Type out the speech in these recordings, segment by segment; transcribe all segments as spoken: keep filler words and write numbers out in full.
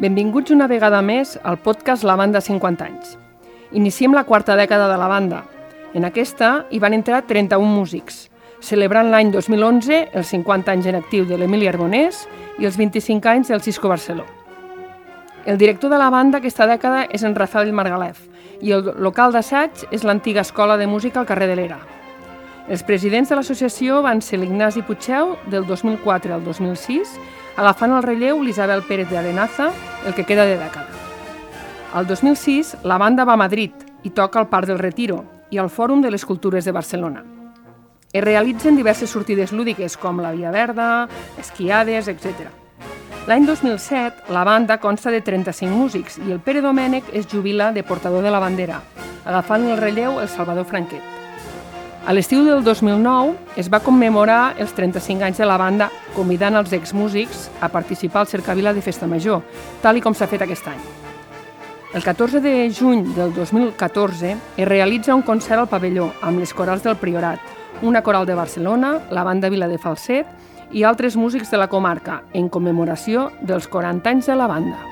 Benvinguts una vegada més al podcast La Banda cinquanta anys. Iniciem la quarta dècada de la banda. En aquesta hi van entrar trenta-un músics, celebrant l'any dos mil onze els cinquanta anys en actiu de l'Emili Arbonès i els vint-i-cinc anys del Cisco Barceló. El director de la banda aquesta dècada és en Rafael Margalef i el local d'assaig és l'antiga escola de música al carrer de l'Era. Els presidents de l'associació van ser l'Ignasi Puigdeu del dos mil quatre al dos mil sis, agafant el relleu l'Isabel Pérez de Arenaza, el que queda de dècada. Al dos mil sis, la banda va a Madrid i toca al Parc del Retiro i al Fòrum de les Cultures de Barcelona. Es realitzen diverses sortides lúdiques com la Via Verda, esquiades, etcètera. L'any dos mil set, la banda consta de trenta-cinc músics i el Pere Domènech es jubila de portador de la bandera, agafant el relleu el Salvador Franquet. A l'estiu del dos mil nou es va commemorar els trenta-cinc anys de la banda convidant els exmúsics a participar al Cercavila de Festa Major, tal i com s'ha fet aquest any. El catorze de juny del dos mil catorze es realitza un concert al pavelló amb les corals del Priorat, una coral de Barcelona, la banda Vila de Falset i altres músics de la comarca en commemoració dels quaranta anys de la banda.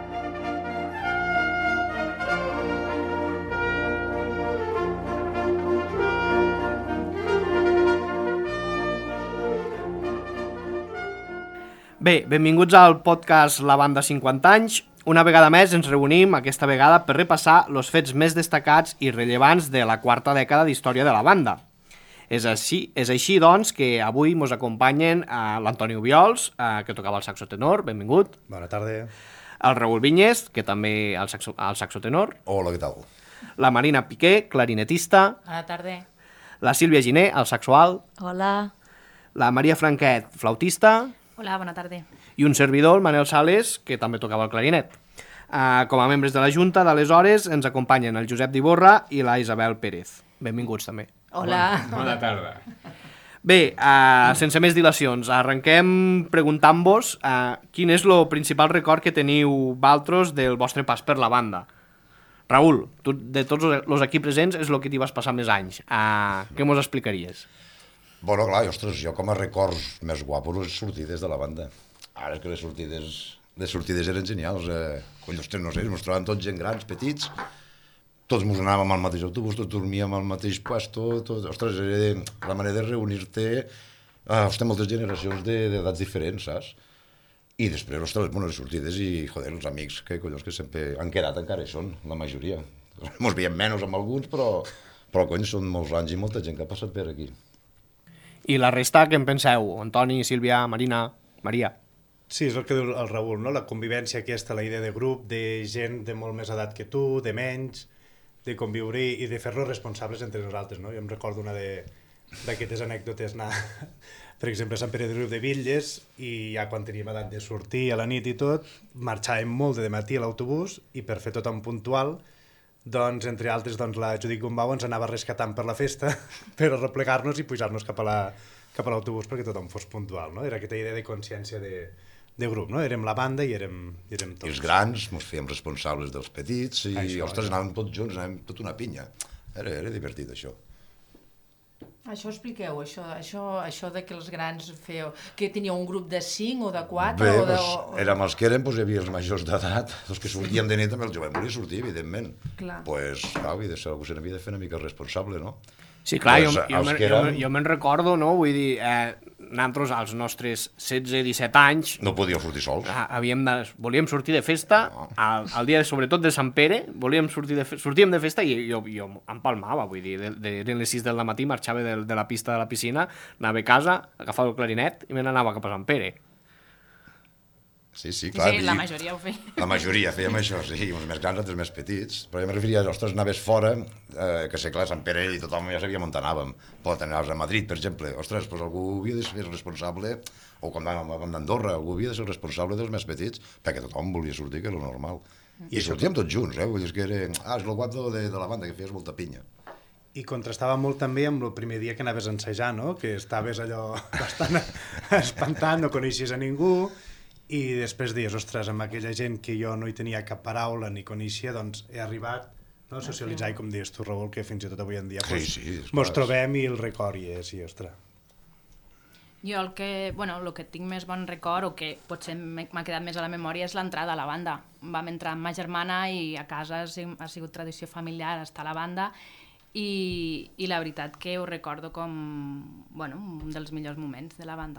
Bé, benvinguts al podcast La Banda cinquanta anys. Una vegada més ens reunim, aquesta vegada, per repassar els fets més destacats i rellevants de la quarta dècada d'història de la banda. És així, és així doncs, que avui ens acompanyen eh, l'Antoni Ubiols, eh, que tocava el saxo tenor, benvingut. Bona tarda. El Raül Vinyes, que també el saxo, el saxo tenor. Hola, què tal? La Marina Piqué, clarinetista. Bona tarda. La Sílvia Giner, el saxo alt. Hola. La Maria Franquet, flautista. Hola, bona tarda. I un servidor, el Manel Sales, que també tocava el clarinet. Uh, com a membres de la Junta, d'aleshores, ens acompanyen el Josep Diborra i la Isabel Pérez. Benvinguts, també. Hola. Bona tarda. Bé, uh, sense més dilacions, arrenquem preguntant-vos uh, quin és el principal record que teniu valtros del vostre pas per la banda. Raül, tu, de tots els aquí presents, és el que t'hi vas passar més anys. Uh, què mos explicaries? Bueno, clar, ostres, jo com a records més guapos les sortides de la banda. Ara és que les sortides, les sortides eren genials. Eh? Coi, ostres, no sé, ens trobàvem tots gent grans, petits, tots mos anàvem al mateix autobús, tots dormíem al mateix puesto, tot, ostres, era la manera de reunir-te, eh, ostres, moltes generacions d'edats diferents, saps? I després, ostres, bueno, les sortides i, joder, els amics, que collons que sempre han quedat encara hi són, la majoria. Mos veiem menys amb alguns, però, però cony, són molts anys i molta gent que ha passat per aquí. I la resta, què en penseu? Antoni, Sílvia, Marina, Maria? Sí, és el que diu el Raül, no? La convivència aquesta, la idea de grup, de gent de molt més edat que tu, de menys, de conviure i de fer-los responsables entre nosaltres, no? Jo em recordo una d'aquestes anècdotes, anar, per exemple, a Sant Pere de Riu de Villes, i ja quan teníem edat de sortir a la nit i tot, marxàvem molt de matí a l'autobús i per fer tot en puntual, doncs, entre altres, doncs, la Judit Gombau ens anava rescatant per la festa per replegar-nos i pujar-nos cap a la, cap a l'autobús perquè tothom fos puntual, no? Era aquesta idea de consciència de, de grup, no? Érem la banda i érem, i érem tots. I els grans ens fèiem responsables dels petits i, això, ostres, això. anàvem tots junts, anàvem tota una pinya. Era, era divertit, això. Això expliqueu, això, això, això de que els grans feu, que teníeu un grup de cinc o de quatre? Bé, o de, doncs, o... érem els que eren, doncs, hi havia els majors d'edat, els que sortíem de nit també, els joves volia sortir, evidentment. Clar. Pues, clar, de ser algú se n'havia de fer una mica responsable, no? Sí, clar, Pues, jo, jo, els me, que jo, eren- me, jo me'n recordo, no? Vull dir, eh, nosaltres, als nostres setze disset anys, No podíeu sortir sols. ah, havíem de, volíem sortir de festa, al, al dia, de, sobretot, de Sant Pere, volíem sortir de, fe- sortíem de festa i jo, jo empalmava, vull dir, de, de, eren les sis del matí, marxava de, de la pista de la piscina, anava a casa, agafava el clarinet i me n'anava cap a Sant Pere. Sí, sí, clar. Sí, la i- majoria ho feia. La majoria fèiem això, sí, uns més grans, altres més petits. Però jo em referia, ostres, anaves fora, eh, que sé, clar, Sant Pere i tothom ja sabíem on anàvem. Però anaves a Madrid, per exemple, ostres, doncs algú havia de ser responsable, o quan anàvem d'Andorra, algú havia de ser responsable dels més petits, perquè tothom volia sortir, que era lo normal. I sortíem tots junts, eh? Vull dir que era... Ah, és el guap de, de la banda, que feies molta pinya. I contrastava molt també amb el primer dia que anaves a ensejar, no? Que estaves allò bastant espantat, no coneixies a ningú, i després dius, ostres, amb aquella gent que jo no hi tenia cap paraula ni coneixia, doncs he arribat, no, a socialitzar, i com dius tu, Raül, que fins i tot avui en dia Sí, pues, sí, és mos clar. trobem i el record hi és, i ostres. Jo el que, bueno, el que tinc més bon record, o que potser m'ha quedat més a la memòria, és l'entrada a la banda. Vam entrar amb ma germana i a casa ha sigut tradició familiar estar a la banda i, i la veritat que ho recordo com, bueno, un dels millors moments de la banda.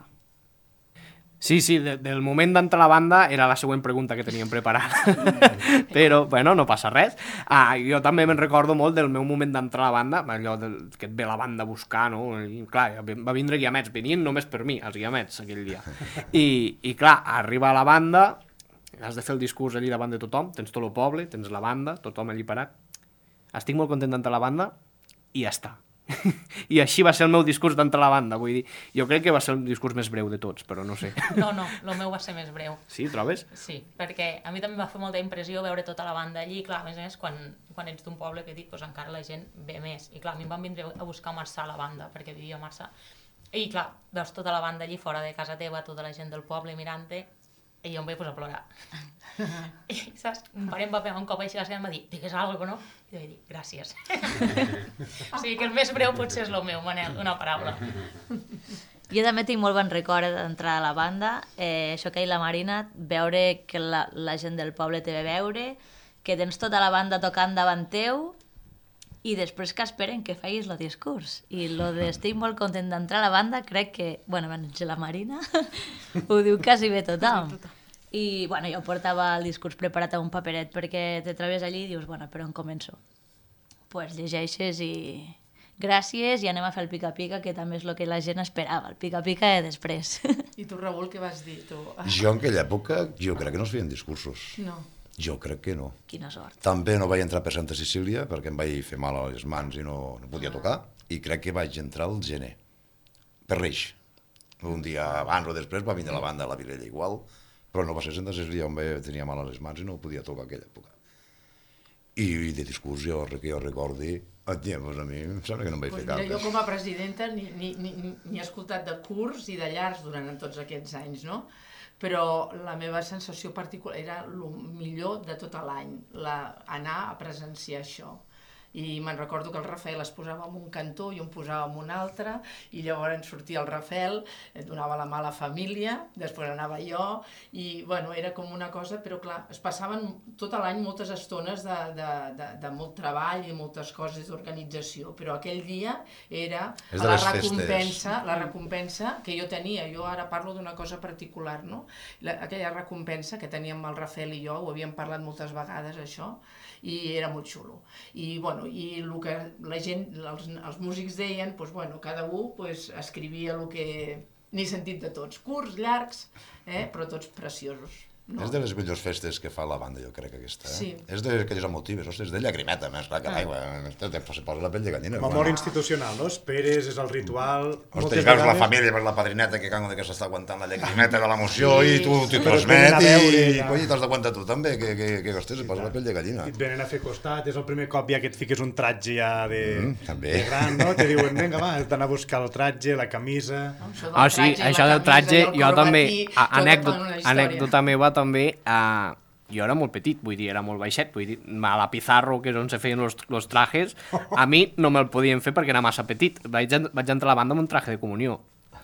Sí, sí, de, del moment d'entrar a la banda era la següent pregunta que teníem preparada. Però, bueno, no passa res. Ah, jo també me'n recordo molt del meu moment d'entrar a la banda, allò del, que et ve la banda a buscar, no? I, clar, va vindre guiamets, venien només per mi, els guiamets, aquell dia. I, i clar, arriba a la banda, has de fer el discurs allí davant de tothom, tens tot el poble, tens la banda, tothom allí parat. Estic molt content d'entrar a la banda i ja està. I així va ser el meu discurs d'entrar a la banda, vull dir, jo crec que va ser el discurs més breu de tots, però no sé. No, no, el meu va ser més breu. Sí, trobes? Sí, perquè a mi també va fer molta impressió veure tota la banda allí, clar, a més a més, quan, quan ets d'un poble petit, doncs encara la gent ve més, i clar, a mi em van vindre a buscar a Marçà a la banda, perquè vivia a Marçà, i clar, veus tota la banda allí fora de casa teva, tota la gent del poble mirant-te, i jo em vaig posar a plorar. I, saps? Un pare em va pegar un cop així a la seva i em va dir, digues alguna cosa, no? I jo vaig dir, gràcies. O sigui que el més breu potser és el meu, Manel, una paraula. Jo també tinc molt bon record d'entrar a la banda, eh, això que ha dit la Marina, veure que la, la gent del poble te ve a veure, que tens tota la banda tocant davant teu, i després que esperen que facis el discurs. I lo de estic molt content d'entrar a la banda, crec que, bueno, menys la Marina, ho diu quasi bé tothom. I, bueno, jo portava el discurs preparat a un paperet perquè te trobes allí i dius, bueno, per on començo? Pues llegeixes i gràcies i anem a fer el pica-pica, que també és el que la gent esperava, el pica-pica de després. I tu, Raül, què vas dir, tu? Jo, en aquella època, jo crec que no es feien discursos. No. Jo crec que no. Quina sort. També no vaig entrar per Santa Cecília perquè em vaig fer mal a les mans i no, no podia tocar, i crec que vaig entrar al gener, per Reix. Un dia abans o després va vindre la banda a la Vilella igual, però no va ser Santa Cecília on tenia mal a les mans i no podia tocar aquella època. I, i de discurs jo, que jo recordi, tia, doncs a mi em sembla que no em vaig Pues fer cap. mira, jo com a presidenta ni, ni, ni, ni he escoltat de curs i de llars durant tots aquests anys, no? Però la meva sensació particular era el millor de tot l'any, anar a presenciar això. I me'n recordo que el Rafael es posava en un cantó i em posava en un altre, i llavors sortia el Rafael, et donava la mà a la família, després anava jo, i bueno, era com una cosa, però clar, es passaven tot l'any moltes estones de, de, de, de molt treball i moltes coses d'organització, però aquell dia era la recompensa, la recompensa que jo tenia. Jo ara parlo d'una cosa particular, no? La, aquella recompensa que teníem el Rafael i jo, ho havíem parlat moltes vegades, això, i era molt xulo. I, bueno, i el que la gent, els, els músics deien, doncs, bueno, cada un pues, escrivia el que n'he sentit de tots, curts, llargs, eh? Però tots preciosos. No? És de les millors festes que fa la banda, jo crec, aquesta. Eh? Sí. És d'aquelles emotives, ostres, és de llagrimeta, més clar que l'aigua. Te posa la pell de gallina. Memòria institucional, no? Esperes, és el ritual... Ostres, veus la família, veus la padrineta que cango de que s'està aguantant la llagrimeta de l'emoció i tu t'hi transmet i coi, t'has d'aguantar tu també, que, que, que ostres, et posa la pell de gallina. I et venen a fer costat, és el primer cop ja que et fiques un tratge ja de, mm, de gran, no? Te diuen, vinga, va, has d'anar a buscar el tratge, la camisa... Ah, sí, això del tratge, jo també, anècdota meva també, Uh, jo era molt petit, vull dir, era molt baixet, vull dir, a la Pizarro, que és on se feien els, els trajes, a mi no me'l podien fer perquè era massa petit. Vaig, vaig entrar a la banda amb un traje de comunió.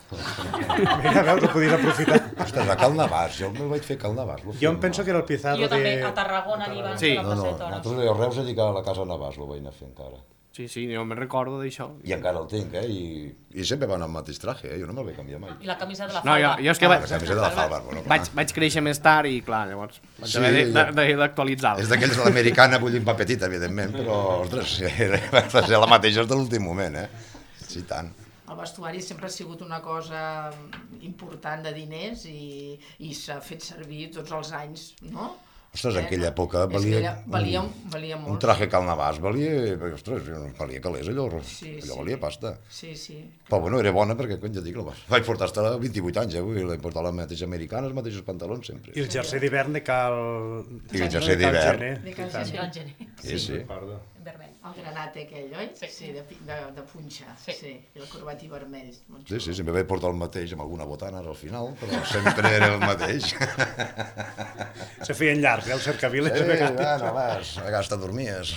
Mira, veus, ho podies aprofitar. Ostres, a Cal Navàs, jo me'l vaig fer a Cal Navàs. Jo em penso que era el Pizarro de... Jo també, a Tarragona, allí van fer la No, no, placeta. nosaltres a Reus allí a la casa Navàs ho vaig anar a fer encara. Sí, sí, jo me'n recordo d'això. I encara el tinc, eh? I, i sempre van amb el mateix traje, eh? Jo no me'l vaig canviar mai. I la camisa de la No, falda. jo, jo és que Ah, vaig, la camisa de la falda, bueno, clar. vaig, vaig créixer més tard i, clar, llavors vaig Sí, haver ja. d'actualitzar-lo. És d'aquells de l'americana bullint pa petit, evidentment, però, ostres, va ser la mateixa de l'últim moment, eh? Sí, tant. El vestuari sempre ha sigut una cosa important de diners i, i s'ha fet servir tots els anys, no? Ostres, en aquella època És valia, que ella valia, valia molt. un traje Cal Navàs valia, ostres, valia calés allò, Sí, allò sí. valia pasta. Sí, sí. Però bueno, era bona perquè, quan ja dic, la vaig portar fins a vint-i-vuit anys, eh? Vull dir, portar la mateixa americana, els mateixos pantalons sempre. I el jersei d'ivern de Cal... I el jersei d'hivern. De Cal Sí, Gener. el gener. Sí, sí. Vermell. El granat aquell, oi? Sí. Sí, de, de, de punxa. Sí. Sí. I el corbati vermell. Molt Sí, xulo. sí, sempre vaig portar el mateix amb alguna botana al final, però sempre era el mateix. Se feien llargs, eh, els cercaviles. Sí, a vegades. bueno, vas, a vegades te dormies.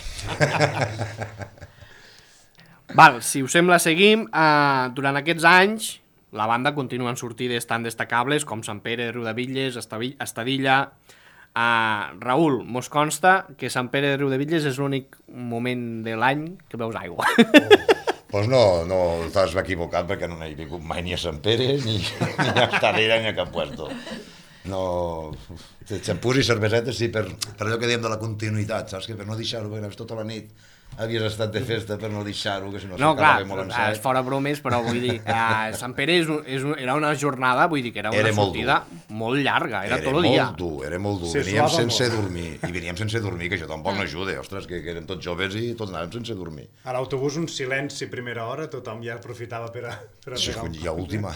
Val, si us sembla, seguim. Uh, durant aquests anys, la banda continuen sortides tan destacables com Sant Pere de Riudebitlles, Estadilla... Uh, Raül, mos consta que Sant Pere de Riudebitlles és l'únic moment de l'any que veus aigua. Doncs pues no, no t'has equivocat perquè no n'he vingut mai ni a Sant Pere, ni, ni a Estadella, ni a cap puesto. No... Xampús i cervesetes, sí, per, per allò que dèiem de la continuïtat, saps? Que per no deixar-ho, perquè tota la nit havies estat de festa per no deixar-ho, que si no, no s'acaba clar, molt és fora bromes, però vull dir, eh, Sant Pere és un, és un, era una jornada, vull dir que era una era sortida molt, molt llarga, era, era tot el dia. Era molt dur, era molt dur, sí, veníem sense molt. dormir, i veníem sense dormir, que això tampoc no ajuda, ostres, que, que érem tots joves i tots anàvem sense dormir. A l'autobús un silenci primera hora, tothom ja aprofitava per a... Per a sí, i a última.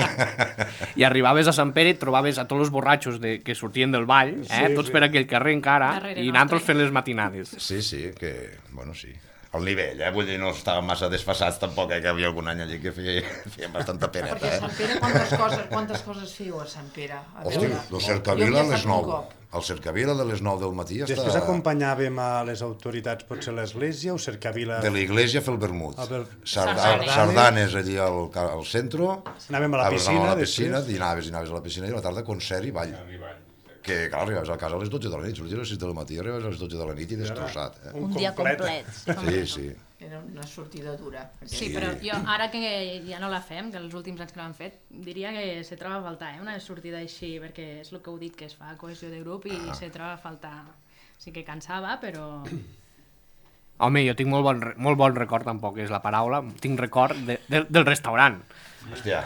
I arribaves a Sant Pere, trobaves a tots els borratxos de, que sortien del ball, eh, sí, tots sí. per aquell carrer encara, Darrere i nostre. nosaltres fent les matinades. Sí, sí, que, bueno, sí. El nivell, eh? Vull dir, no estàvem massa desfasats tampoc, eh? Que hi havia algun any allí que feia, feia bastanta peneta, perquè a Sant Pere quantes coses, quantes coses fèieu a Sant Pere? A Hosti, veure. el Cercavila a les Jo nou. havia estat un El Cercavila de les nou del matí està... Després acompanyàvem a les autoritats, potser l'església o Cercavila... De l'església a fer el vermut. El ver- Sarda- Sardanes. Sardanes allí al, al centre. Anàvem a la piscina, a la piscina, després. i anaves, i anaves a la piscina i a la tarda concert i ball. Que, clar, arribaves a casa a les dotze de la nit, sorties a les sis del matí, arribaves a les dotze de la nit i destrossat. Eh? Un dia complet. Sí, sí. Era una sortida dura. Sí, però jo, ara que ja no la fem, que els últims anys que l'hem fet, diria que se troba a faltar, eh? Una sortida així, perquè és el que heu dit, que es fa cohesió de grup i ah. se troba a faltar. Sí que cansava, però... Home, jo tinc molt bon, re- molt bon record, tampoc és la paraula, tinc record de, de, del restaurant. Hòstia.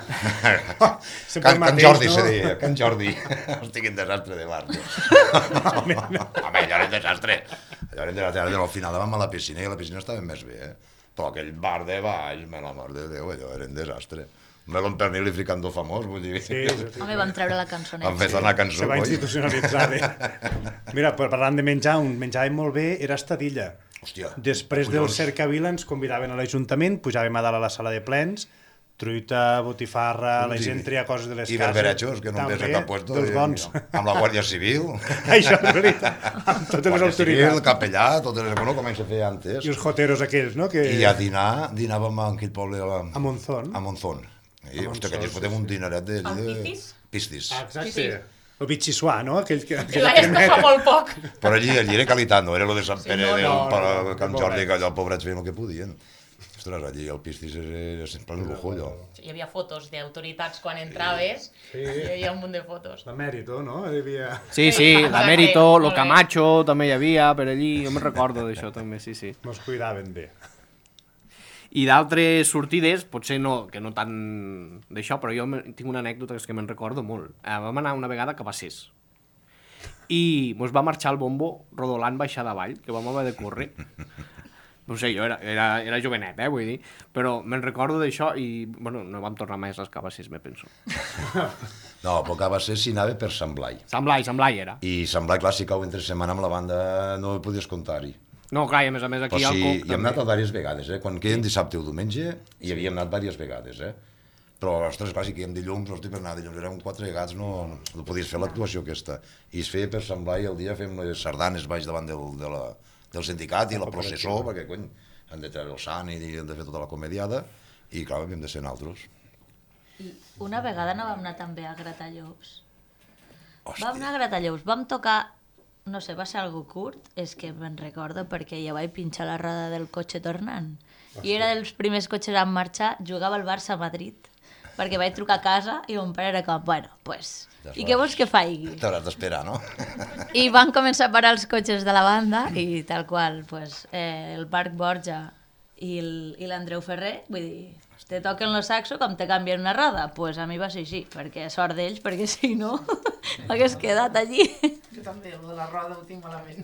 Sempre Can, el Can mateix, Jordi no? se deia, Can Jordi. Hosti, quin desastre de bar. Home, allò era un desastre. Allò era un desastre. Al final vam a la piscina i a la piscina estava més bé, eh? Però aquell bar de baix, me la mort de Déu, allò era un desastre. Melon Pernil i Fricando famós, vull dir... Sí, sí, sí. Home, vam treure la cançoneta. Vam fer una cançó, Se va coi. institucionalitzar bé. Mira, però parlant de menjar, un menjàvem molt bé, era Estadilla. Hòstia. Després del collons. Cercavila ens convidaven a l'Ajuntament, pujàvem a dalt a la sala de plens, truita, botifarra, la Sí. gent tria coses de les I cases. berberachos, que no em ves a També, cap puesto. dels i- bons. Amb la Guàrdia Civil. Això és veritat. Amb totes les Guàrdia Civil, autoritats. capellà, totes les... Bueno, com se feia antes. I els joteros aquells, no? Que... I a dinar, dinàvem en aquell poble... A, la... A Monzón. A Monzón. I, A hòstia, que Monzón, allí fotem sí, un sí. dineret de... Amb de... pistis? Pistis. Ah, exacte. Sí, sí. El bitxissuà, no? Aquell que... Que la llesta fa molt poc. Però allí, allí era qualitat, no era lo de Sant Pere, no, del no, no, no, Can no, Jordi, no. que allò, pobrets, feien el que podien. Ostres, allí el pistis era sempre un lujo, allò. Hi havia fotos d'autoritats quan entraves, Sí. hi havia un munt de fotos. La Mèrito, no? Hi havia... Sí, sí, la Exacte, Mérito, molt lo bé. Camacho, també hi havia per allí, jo me'n recordo d'això també, sí, sí. Mos cuidaven bé. I d'altres sortides, potser no, que no tant d'això, però jo me- tinc una anècdota que és que me'n recordo molt. Eh, vam anar una vegada a Cabassers i mos va marxar el bombo rodolant baixar davall, que vam haver de córrer. No sé, jo era, era, era jovenet, eh, vull dir, però me'n recordo d'això i, bueno, no vam tornar més als Cabassers, me penso. No, però que va ser si anava per Sant Blai. Sant Blai, Sant Blai era. I Sant Blai, clar, si cau entre setmana amb la banda, no podies comptar-hi. No, clar, i a més a més aquí Però al sí, Coc hi hem anat també. a diverses vegades, eh? Quan queden dissabte o diumenge, hi havíem anat diverses vegades, eh? Però, ostres, clar, si quedem dilluns, hosti, per anar dilluns, érem quatre vegades, no, no podies fer l'actuació aquesta. I es feia per Sant Blai, el dia fem les sardanes baix davant del, de la, del sindicat i la processó, perquè, cony, han de treure el sant i han de fer tota la comediada, i, clar, havíem de ser naltros. I una vegada no vam anar també a Gratallops. Hòstia. Vam anar a Gratallops, vam tocar, no sé, va ser algo curt, és que me'n recordo perquè ja vaig pinxar la roda del cotxe tornant. I era dels primers cotxes en marxar, jugava al Barça a Madrid, perquè vaig trucar a casa i mon pare era com, bueno, pues, i què vols que faci? T'hauràs d'esperar, no? I van començar a parar els cotxes de la banda i tal qual, pues, eh, el Marc Borja i el- i l'Andreu Ferrer, vull dir, te toquen el saxo com te canvien una roda, pues a mi va ser així, perquè sort d'ells, perquè si no hagués quedat allí. Jo també, el de la roda ho tinc malament.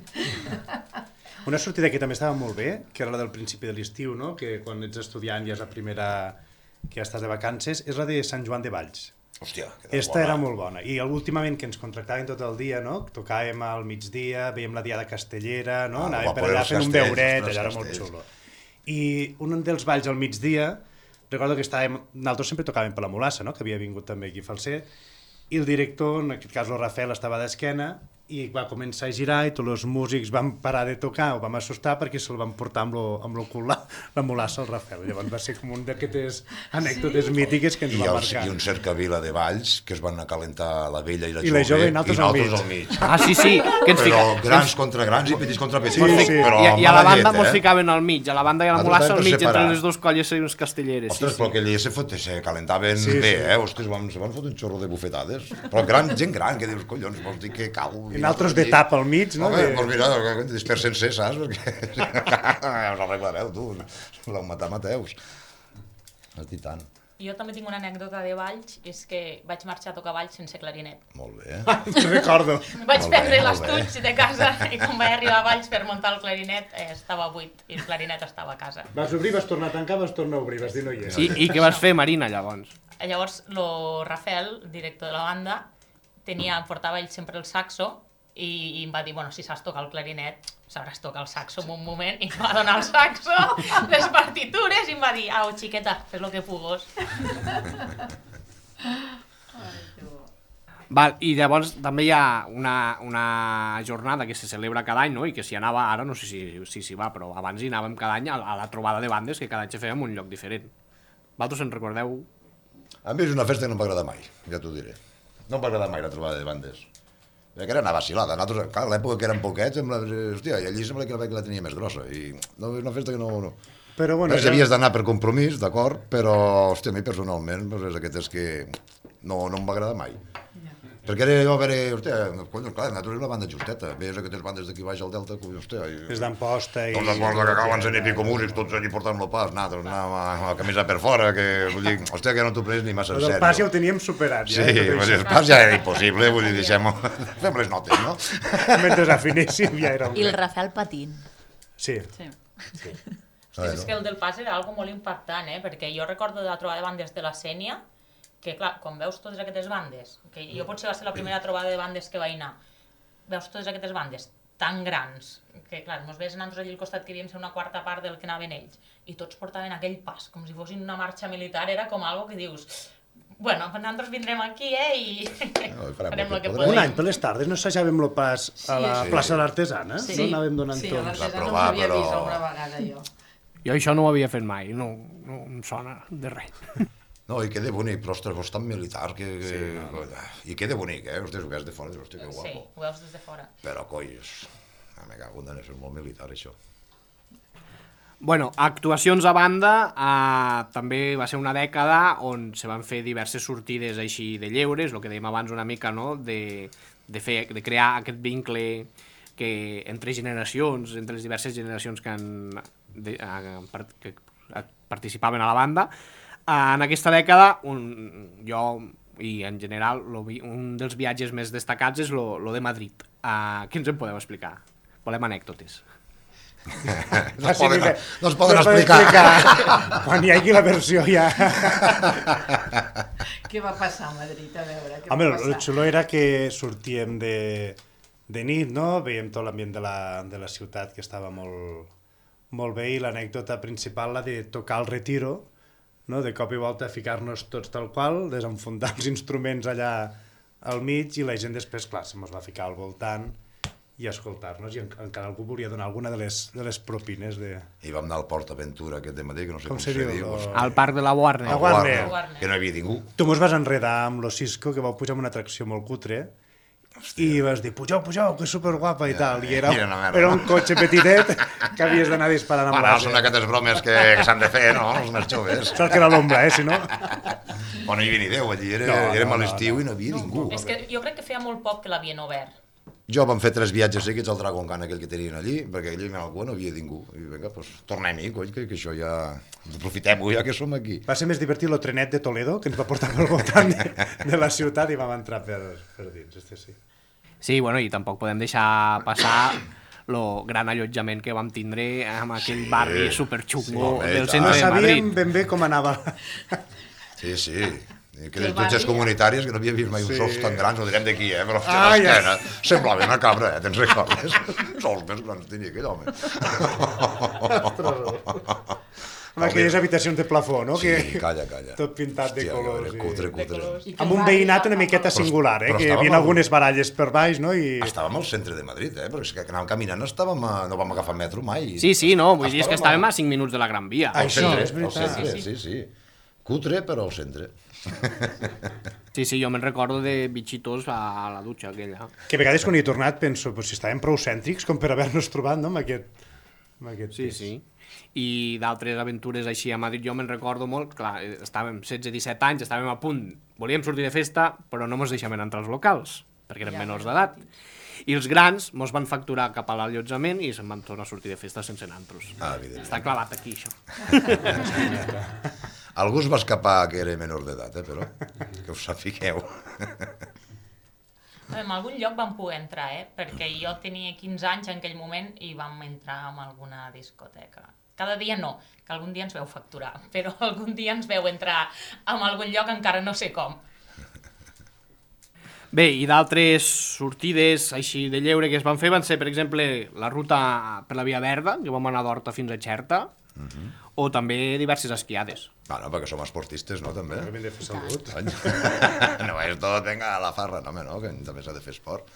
Una sortida que també estava molt bé, que era la del principi de l'estiu, no? Que quan ets estudiant ja és la primera que ja estàs de vacances, és la de Sant Joan de Valls. Hòstia, que tal Esta bona. era molt bona. I últimament que ens contractaven tot el dia, no? Tocàvem al migdia, veiem la Diada Castellera, no? Ah, Anàvem va per poder allà els fent un castells, beuret, ostres, allà era molt castells. xulo. I un dels balls al migdia, recordo que estàvem, nosaltres sempre tocàvem per la Mulassa, no? Que havia vingut també aquí a Falser, i el director, en aquest cas el Rafael, estava d'esquena, i va començar a girar i tots els músics van parar de tocar, o vam assustar perquè se'l van portar amb lo, amb lo cul la, la mulassa al Rafael. Llavors va ser com un d'aquestes anècdotes sí. mítiques que ens I va els, marcar. I un cercavila de Valls que es van a calentar la vella i la I jove, la jove i nosaltres al mig. al mig. Ah, sí, sí. Que ens Però fica... grans contra grans i petits contra petits. Sí, sí. Però I, I a la banda llet, mos eh? ficaven al mig, a la banda i a la Nosaltres mulassa al per mig, separar. entre les dues colles i uns castelleres. Ostres, sí, però sí. aquell dia se, fot, se calentaven Sí, bé, sí. eh? Ostres, van, se van fotre un xorro de bufetades. Però gran, gent gran, que dius, collons, vols dir que cau... I nosaltres de tap al mig, no? Home, De... doncs mira, després sencer, saps? Perquè us arreglareu, tu. L'heu matat, mateus. I tant. Jo també tinc una anècdota de Valls, és que vaig marxar a tocar Valls sense clarinet. Molt bé. Te'n recordo. Vaig Molt bé, prendre molt l'estuig de casa i quan vaig arribar a Valls per muntar el clarinet eh, estava buit i el clarinet estava a casa. Vas obrir, vas tornar a tancar, vas tornar a obrir, vas dir no hi és. I, I què vas fer, Marina, llavors? Llavors, lo Rafael, director de la banda, tenia, portava ell sempre el saxo i, i em va dir, bueno, si saps tocar el clarinet, sabràs tocar el saxo en un moment, i em va donar el saxo, les partitures, i em va dir, au, xiqueta, fes lo que pugues. Val, i llavors també hi ha una, una jornada que se celebra cada any, no? I que s'hi anava, ara no sé si s'hi si, si va, però abans hi anàvem cada any a, a la trobada de bandes, que cada any se feia en un lloc diferent. Vosaltres en recordeu? A mi és una festa que no m'agrada mai, ja t'ho diré. No m'agrada mai la trobada de bandes. Que era una vacilada. Nosaltres, clar, a l'època que érem poquets, sembla, hòstia, i allí sembla que la, que la tenia més grossa. I no, és una festa que no... no. Però bueno, no, si havies d'anar per compromís, d'acord, però, hòstia, a mi personalment, doncs és aquestes que no, no em va agradar mai. Perquè era allò, a veure, hòstia, collons, clar, nosaltres és una banda justeta. Veies aquestes bandes d'aquí baix al Delta, hòstia... I... des d'Amposta i... Tots els bons que acaben sent i pico músics, tots allí portant el pas, nosaltres anàvem amb la camisa per fora, que, vull dir, hòstia, que no t'ho prens ni massa en El sèrio. pas ja ho teníem superat. Sí, Ja, vull dir, el pas ja era impossible, vull dir, deixem-ho, fem les notes, no? Mentre afinéssim ja era un... I el Rafael patint. Sí. Sí. Sí, és que el del pas era algo molt impactant, eh? Perquè jo recordo de la trobada de bandes de la Sénia, que clar, quan veus totes aquestes bandes, que jo potser va ser la primera trobada de bandes que vaig anar, veus totes aquestes bandes tan grans, que clar, mos veus nosaltres allà al costat que havíem ser una quarta part del que anaven ells, i tots portaven aquell pas, com si fossin una marxa militar, era com algo que dius, bueno, nosaltres vindrem aquí, eh, i No, farem farem el el que que podrem. Un podem. any per les tardes no assajàvem el pas a la Sí. plaça de l'Artesana? Sí. No anàvem donant Sí, a torns. l'Artesana provar, us havia però- vist alguna vegada, jo. Jo això no ho havia fet mai, no, no em sona de res. No, i queda bonic, però ostres, vols tan militar que... que... Sí, no. I queda bonic, eh? Ostres, ho veus de fora, dius, hòstia, que Sí, guapo. ho veus des de fora. Però, colls, me cago en és molt militar, això. Bueno, actuacions a banda, eh, també va ser una dècada on se van fer diverses sortides així de lleures, el que dèiem abans una mica, no?, de, de, fer, de crear aquest vincle que entre generacions, entre les diverses generacions que, han, de, eh, que participaven a la banda. En aquesta dècada, un, jo i en general, lo, un dels viatges més destacats és lo, lo de Madrid. Uh, què ens en podeu explicar? Volem anècdotes. No es poden, no es poden explicar. explicar. Quan hi hagi la versió ja... Què va passar a Madrid? A veure, què Home, va el passar? xulo era que sortíem de, de nit, no? Veiem tot l'ambient de, la, de la ciutat, que estava molt, molt bé, i l'anècdota principal, la de tocar el retiro, no? De cop i volta ficar-nos tots tal qual, desenfundar els instruments allà al mig, i la gent després, clar, se mos va ficar al voltant i escoltar-nos, i en, encara algú volia donar alguna de les, de les propines de... I vam anar al Port Aventura, aquest de Madrid, que no sé Com com, se se diu, diu. lo- Al parc de la Warner. La Al Warner. Warner, que no hi havia ningú. Tu mos vas enredar amb lo Cisco, que vau pujar en una atracció molt cutre, i vas dir, pujau, pujau, que és superguapa i tal, i era, era una merda. era un cotxe petitet que havies d'anar disparant amb Bueno, l'ase. són aquestes bromes que, que s'han de fer, no?, els més joves. Saps que era l'ombra, eh, si no? Bueno, no hi havia ni Déu, allí era, No, no, érem no, a no, l'estiu no. i no hi havia ningú. És que jo crec que feia molt poc que l'havien obert. Jo vam fer tres viatges seguits al Dragon Khan, aquell que tenien allí, perquè allí en algú no havia ningú. I vinga, doncs tornem-hi, coll, que, que això ja... Aprofitem-ho ja que som aquí. Va ser més divertit el trenet de Toledo, que ens va portar pel voltant de, de la ciutat i vam entrar per, per dins, este sí. Sí, bueno, i tampoc podem deixar passar lo gran allotjament que vam tindre amb aquell barri superxungo Sí, del home, centre No de sabíem Madrid. ben bé com anava. Sí, sí. I aquelles El barri- dutxes comunitàries que no havia vist mai uns Sí. sols tan grans, no direm d'aquí, eh? Però hòstia, Ah, ja. l'esquena semblava una cabra, eh? Te'n recordes? Sols més grans tenia aquell home. Amb aquelles habitacions de plafó, no? Sí, que... calla, calla. Tot pintat Hòstia, de colors. Era cutre, I... cutre. Amb un veïnat una miqueta singular, eh? però Que hi estàvem havia al- algunes baralles per baix, no? I... Estàvem al centre de Madrid, eh? Però és que anàvem caminant, estàvem a... no vam agafar metro mai. Sí, sí, no, vull dir, és que estàvem a cinc minuts de la Gran Via. Al Això, centre, és al veritat. centre, Sí, sí, sí. Cutre, però al centre. Sí, sí, jo me'n recordo de bitxitos a la dutxa aquella. Que a vegades quan hi he tornat penso, pues, si estàvem prou cèntrics com per haver-nos trobat, no? Amb aquest... Amb aquest Sí, pis. sí. I d'altres aventures així a Madrid jo me'n recordo molt, clar, estàvem setze disset anys, estàvem a punt, volíem sortir de festa, però no mos deixaven entrar als locals, perquè eren Ja, menors ja. d'edat. I els grans mos van facturar cap a l'allotjament i se'n van tornar a sortir de festa sense nantros. Ah, evidentment. Està clavat aquí, això. Algú es va escapar que era menor d'edat, eh, però que ho sapigueu. En algun lloc vam poder entrar, eh? Perquè jo tenia quinze anys en aquell moment i vam entrar en alguna discoteca. Cada dia no, que algun dia ens veu facturar, però algun dia ens veu entrar en algun lloc, encara no sé com. Bé, i d'altres sortides així de lleure que es van fer van ser, per exemple, la ruta per la Via Verda, que vam anar d'Horta fins a Xerta, Mhm. o també diverses esquiades. Bueno, perquè som esportistes, no, també? Hem de fer salut. Cony. No és tot, vinga, a la farra, no, home, no, que també s'ha de fer esport.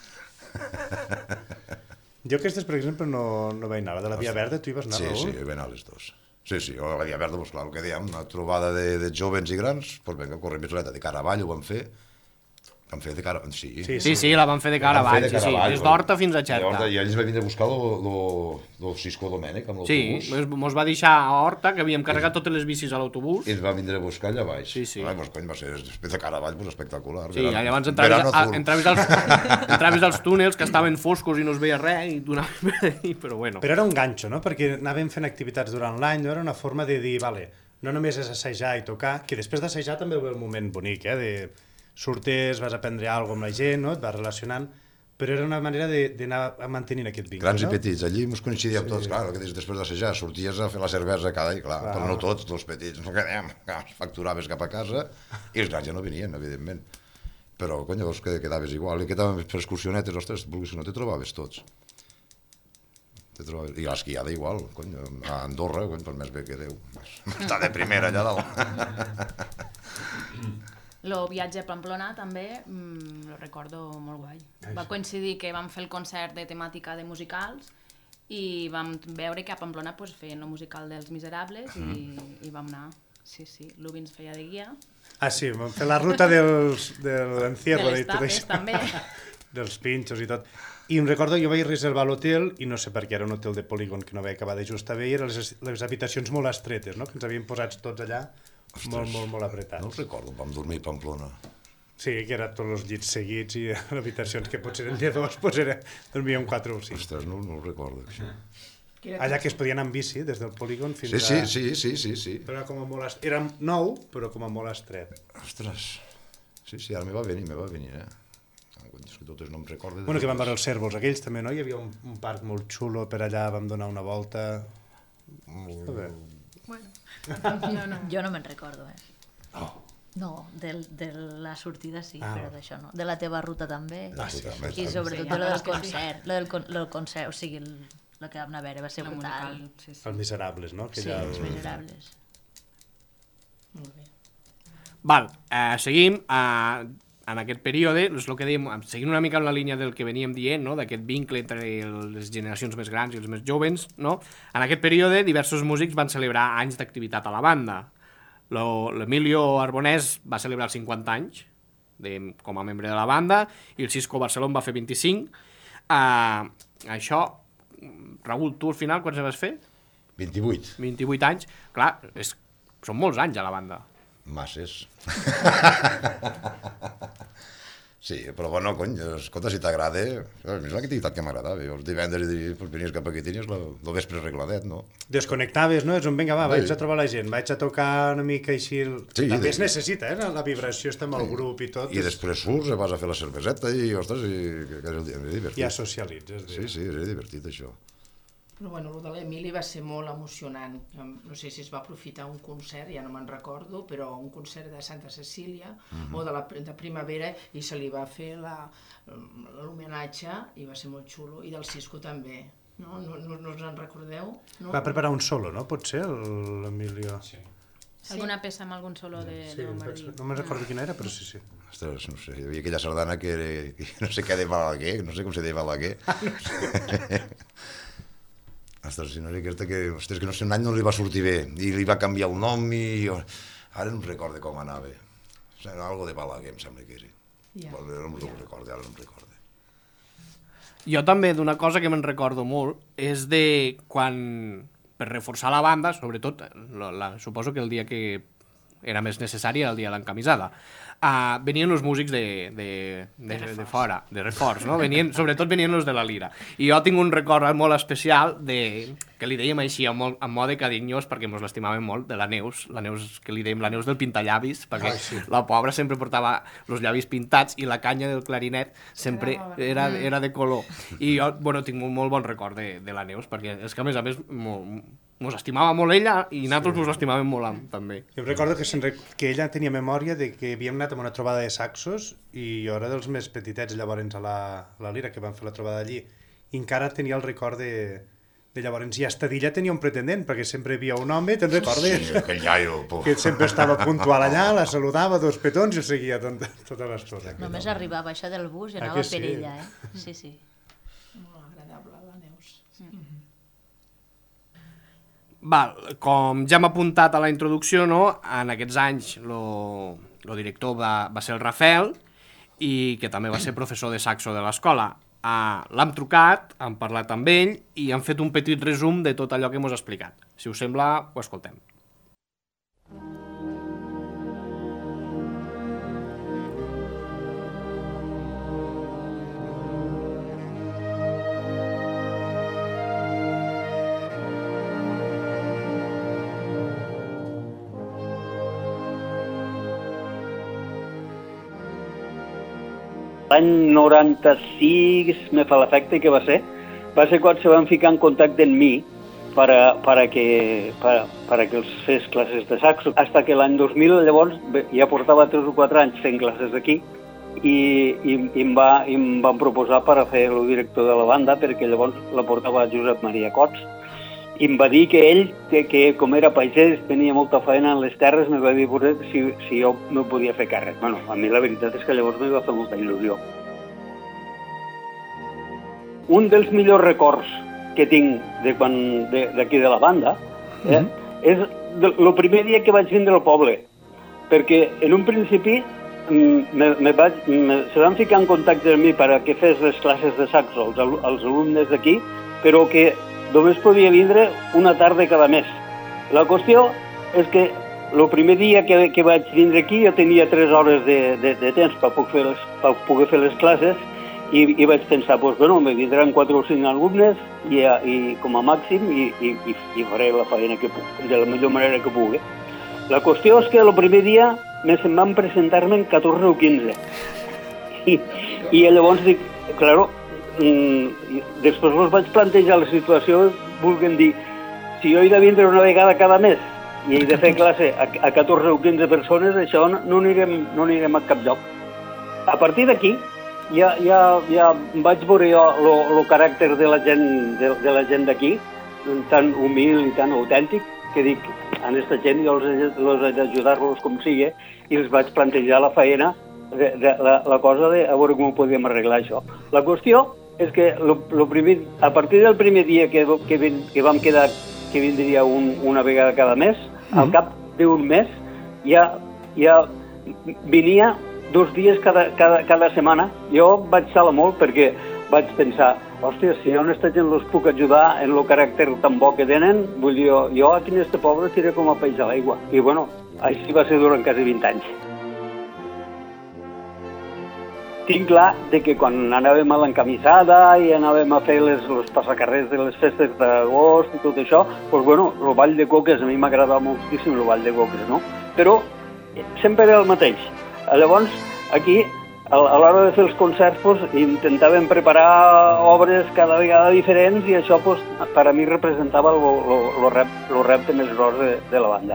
Jo aquestes, per exemple, no, no vaig anar. La de la Via Verda, tu hi vas anar, Sí, Raül? sí, hi vam anar a les dues. Sí, sí, a la Via Verda, doncs clar, el que dèiem, una trobada de, de jovens i grans, doncs vinga, correm bicicleta de cara avall, ho vam fer. Vam fer de cara... Sí, Sí, Sí, sí, la van fer de cara Vam fer avall, de sí, cara sí, avall, des però- d'Horta fins a Xerta. Llavors, I ell ens va vindre a buscar el Cisco Domènec amb Sí, l'autobús. mos- mos va deixar a Horta, que havíem carregat totes les bicis a l'autobús. I ens va vindre a buscar allà baix. Sí, sí. Ah, doncs, cony, va ser de cara avall, doncs, espectacular. Sí, Verano- llavors entraves, verano a, azul. entraves, als, entraves als túnels que estaven foscos i no es veia res i donaven per ahí, però bueno. Però era un ganxo, no? Perquè anàvem fent activitats durant l'any, no? Era una forma de dir, vale, no només és assajar i tocar, que després d'assajar també ve el moment bonic, eh? De sortes, vas aprendre alguna cosa amb la gent, no? Et vas relacionant, però era una manera de- d'anar mantenint aquest vincle, Grans no? i petits, allí ens coincidíem sí. tots, clar, el que dius, després d'assajar, sorties a fer la cervesa cada dia, clar, Clar. però no tots, els petits, no quedem, clar, facturaves cap a casa, i els grans ja no venien, evidentment. Però, cony, llavors que quedaves igual, i quedàvem per excursionetes, ostres, vulguis que no te trobaves tots. Te trobaves... I l'esquiada igual, cony, a Andorra, cony, per més bé que Déu. Està de primera allà dalt. El viatge a Pamplona també mmm, lo recordo molt guai. Va coincidir que vam fer el concert de temàtica de musicals i vam veure que a Pamplona pues, feien el musical dels Miserables i, i vam anar. Sí, sí, l'Ubi ens feia de guia. Ah, sí, vam fer la ruta dels, de l'encierro De les i tot tapes, això. també. Dels pinxos i tot. I em recordo, jo vaig reservar l'hotel, i no sé per què era un hotel de polígon que no vaig acabar d'ajustar bé, i eren les, les habitacions molt estretes, no? Que ens havien posats tots allà, Ostres, molt, molt, molt apretats. No el recordo, vam dormir a Pamplona. Sí, que eren tots els llits seguits i habitacions que potser eren de dos, doncs era, dormíem quatre o cinc. Ostres, no, no el recordo, això. Que era Allà tot- que es podien anar amb bici, des del polígon fins Sí, sí, a... sí, sí, sí, sí. Però era com a molt... est- Era nou, però com a molt estret. Ostres, sí, sí, ara me va venir, me va venir, eh? Ah, cony, és que totes no em recordo. de Bueno, que vam totes. veure els cèrvols, aquells també, no? Hi havia un, un parc molt xulo per allà, vam donar una volta... Molt bé. No, no. Jo no me'n recordo, eh? Oh, No, del, de la sortida sí, Ah. però d'això no. De la teva ruta també. Ah, sí, també, I també. sobretot Sí, de lo del sí. concert. Lo del, con, lo del concert, o sigui, el, la que vam anar a veure va ser La brutal. musical, sí, sí. Els Miserables, no? Que Sí, ja els miserables. Molt bé. Val, eh, seguim eh, en aquest període, és el que dèiem, seguint una mica en la línia del que veníem dient, no? D'aquest vincle entre el- les generacions més grans i els més joves, no? En aquest període diversos músics van celebrar anys d'activitat a la banda. Lo- L'Emilio Arbonès va celebrar els cinquanta anys de, com a membre de la banda i el Cisco Barcelona va fer vint-i-cinc. Eh, això, Raül, tu al final quants en vas fer? vint-i-vuit, vint-i-vuit anys. Clar, és, són molts anys a la banda. masses. Sí, però bueno, cony, escolta, si t'agrada, a mi és l'activitat que m'agradava. Jo els divendres i pues, venies cap aquí, tenies el vespre arregladet, no? Desconnectaves, no? És un vinga, va, Sí. vaig a trobar la gent, vaig a tocar una mica així... El... Sí, També de- es necessita, eh? La vibració està amb el grup i tot. I després surts, i vas a fer la cerveseta i, ostres, i, que, que és, és divertit. Ja socialitzes. Sí, sí, és divertit, això. Però bueno, el de l'Emili va ser molt emocionant. No sé si es va aprofitar un concert, ja no me'n recordo, però un concert de Santa Cecília Mhm. o de, la, de primavera i se li va fer la- l'homenatge i va ser molt xulo. I del Cisco també. No, no, no, no us en recordeu? No? Va preparar un solo, no? Pot ser, el- l'Emilio? Alguna peça amb algun solo de, Sí, de Bombardí. no me'n recordo quina era, però sí, sí. Ostres, no sé, hi havia aquella sardana que, era, que no sé què de Balaguer, no sé com se deia Balaguer. Ah, no sé. Ostres, si no era aquesta que, ostres, que no sé, un any no li va sortir bé, i li va canviar el nom i... Ara no em recordo com anava. O sigui, algo de Balaguer, em sembla que era. Yeah. No em recordo, ara no em recordo. Jo també d'una cosa que me'n recordo molt és de quan, per reforçar la banda, sobretot, la, la, suposo que el dia que era més necessari era el dia de l'encamisada, uh, venien els músics de, de, de, de, de fora, de reforç, no? Venien, sobretot venien els de la Lira. I jo tinc un record molt especial de, que li dèiem així, en, molt, en mode carinyós, perquè mos l'estimàvem molt, de la Neus, la Neus que li dèiem la Neus del pintallavis, perquè ah, sí. La pobra sempre portava els llavis pintats i la canya del clarinet sempre era, era de color. I jo, bueno, tinc un molt bon record de, de la Neus, perquè és que a més a més mos estimava molt ella i nosaltres sí. Mos estimàvem molt amb, també. Jo recordo que, que ella tenia memòria de que havíem anat a una trobada de saxos i jo era dels més petitets llavors a la, a la Lira, que vam fer la trobada allí, i encara tenia el record de, de llavors, i a Estadilla tenia un pretendent, perquè sempre hi havia un home, te'n recordes? Sí, aquell iaio, po. Que sempre estava puntual allà, la saludava, dos petons i el seguia tot, tota l'estona. Només arribava això del bus i anava per ella, eh? Sí, sí. Molt agradable, la Neus. Mm. Val, com ja hem apuntat a la introducció, no? En aquests anys el director va, va ser el Rafael, i que també va ser professor de saxo de l'escola. Uh, l'hem trucat, hem parlat amb ell i hem fet un petit resum de tot allò que hem explicat. Si us sembla, ho escoltem. L'any noranta-sis, me fa l'efecte que va ser, va ser quan se van ficar en contacte amb mi per a, per a que, per, per a que els fes classes de saxo. Hasta que l'any dos mil, llavors, ja portava tres o quatre anys fent classes aquí i, i, i, em, va, i em van proposar per a fer el director de la banda, perquè llavors la portava Josep Maria Cots. I em va dir que ell, que, que com era pagès, tenia molta feina en les terres, me va dir si, si jo no podia fer càrrec. Bueno, a mi la veritat és que llavors me va fer molta il·lusió. Un dels millors records que tinc d'aquí de, de la banda eh, mm-hmm. és el primer dia que vaig vindre al poble, perquè en un principi me, me vaig, me, se van ficar en contacte amb mi per a que fes les classes de saxo als, als alumnes d'aquí, però que només podia vindre una tarda cada mes. La qüestió és que el primer dia que, que vaig vindre aquí jo tenia tres hores de, de, de temps per poder fer les, per poder fer les classes i, i vaig pensar, doncs, bueno, me vindran quatre o cinc alumnes i, i com a màxim i, i, i faré la feina que puc, de la millor manera que pugui. La qüestió és que el primer dia me se'n van presentar-me catorze o quinze. I, i llavors dic, claro, Mm, després us vaig plantejar la situació, vulguem dir, si jo he de vindre una vegada cada mes i he de fer classe a, a catorze o quinze persones, això no, no, anirem, no anirem a cap lloc. A partir d'aquí ja, ja, ja vaig veure jo el caràcter de la gent de, de la gent d'aquí, tan humil i tan autèntic, que dic, a aquesta gent jo els, els he d'ajudar-los com sigui, i els vaig plantejar la feina, de, de, la, la cosa de a veure com ho podíem arreglar això. La qüestió és que lo, lo primer, a partir del primer dia que, que, que vam quedar que vindria un, una vegada cada mes, mm-hmm. al cap d'un mes ja, ja venia dos dies cada, cada, cada setmana. Jo vaig salar molt perquè vaig pensar, hòstia, si jo a aquesta gent els puc ajudar en el caràcter tan bo que tenen, vull dir, jo, jo aquí en este poble tiré com a peix a l'aigua. I bueno, així va ser durant quasi vint anys. Tinc clar de que quan anàvem a l'encamisada i anàvem a fer les, els passacarrers de les festes d'agost i tot això, doncs bueno, el ball de coques, a mi m'agradava moltíssim el ball de coques, no? Però sempre era el mateix. Llavors, aquí, a l'hora de fer els concerts, doncs, intentàvem preparar obres cada vegada diferents i això, doncs, per a mi representava el rep, repte més gros de, de la banda.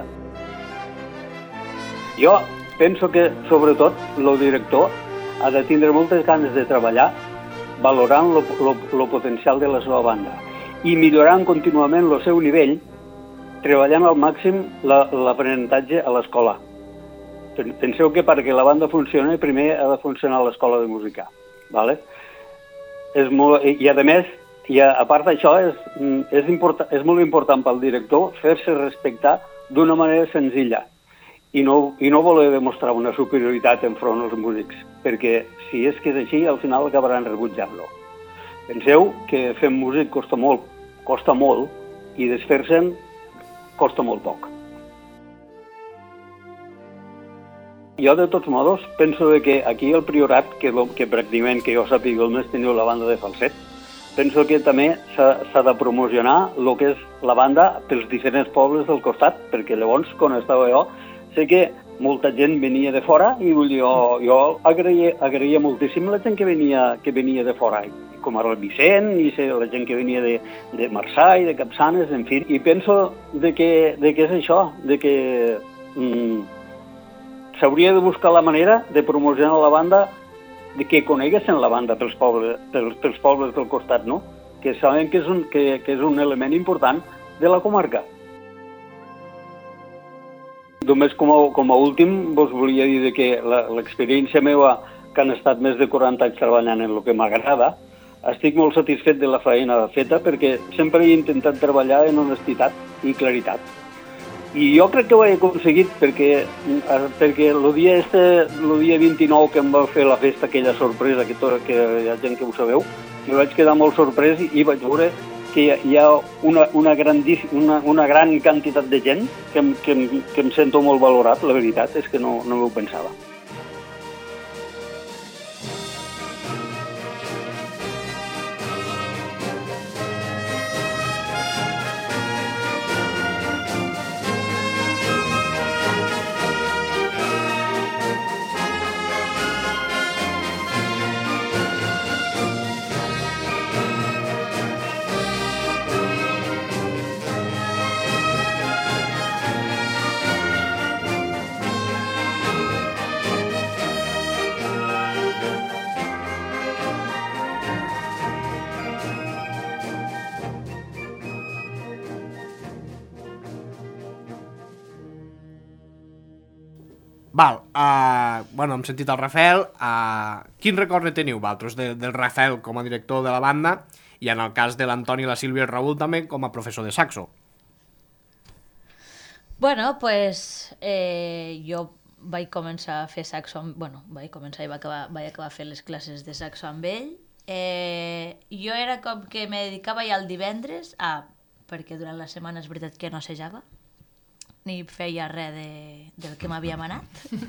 Jo penso que, sobretot, el director ha de tindre moltes ganes de treballar valorant el potencial de la seva banda i millorant contínuament el seu nivell treballant al màxim l'aprenentatge a l'escola. Penseu que perquè la banda funcioni, primer ha de funcionar l'escola de música. ¿Vale? És molt, I a més, i a, a part d'això, és, és, important, és molt important pel director fer-se respectar d'una manera senzilla i no, i no voler demostrar una superioritat enfront als músics, perquè si és que és així, al final acabaran rebutjant-lo. Penseu que fer músic costa molt, costa molt, i desfer-se'n costa molt poc. Jo, de tots modos, penso que aquí el Priorat, que, que pràcticament que jo sàpiga només teniu la banda de falset, penso que també s'ha de promocionar el que és la banda pels diferents pobles del costat, perquè llavors, quan estava jo, sé que molta gent venia de fora i jo, jo agraïa, agraïa moltíssim la gent que venia, que venia de fora, com ara el Vicent, i la gent que venia de, de Marçà i de Capçanes, en fi. I penso de que, de que és això, de que mm, s'hauria de buscar la manera de promocionar la banda, de que coneguessin la banda pels pobles, pels, pels pobles del costat, no? Que saben que és, un, que, que és un element important de la comarca. Només com a, com a últim vos volia dir que l'experiència meva, que han estat més de quaranta anys treballant en el que m'agrada, estic molt satisfet de la feina feta perquè sempre he intentat treballar en honestitat i claritat. I jo crec que ho he aconseguit perquè, perquè el dia, este, el dia vint-i-nou que em va fer la festa, aquella sorpresa, que, tot, que hi ha gent que ho sabeu, jo vaig quedar molt sorprès i vaig veure que hi ha una, una, una, una gran quantitat de gent que, que, que em sento molt valorat, la veritat és que no, no m'ho pensava. Val, uh, bueno, hem sentit el Rafael. Uh, quin record ne teniu, vosaltres, de, del Rafael com a director de la banda i en el cas de l'Antoni, la Sílvia i el Raül també com a professor de saxo? Bueno, pues eh, jo vaig començar a fer saxo, amb, bueno, vaig començar i vaig acabar, vaig acabar a fer les classes de saxo amb ell. Eh, jo era com que me dedicava ja el divendres a, perquè durant la setmana és veritat que no assajava, ni feia res de, del que m'havia manat.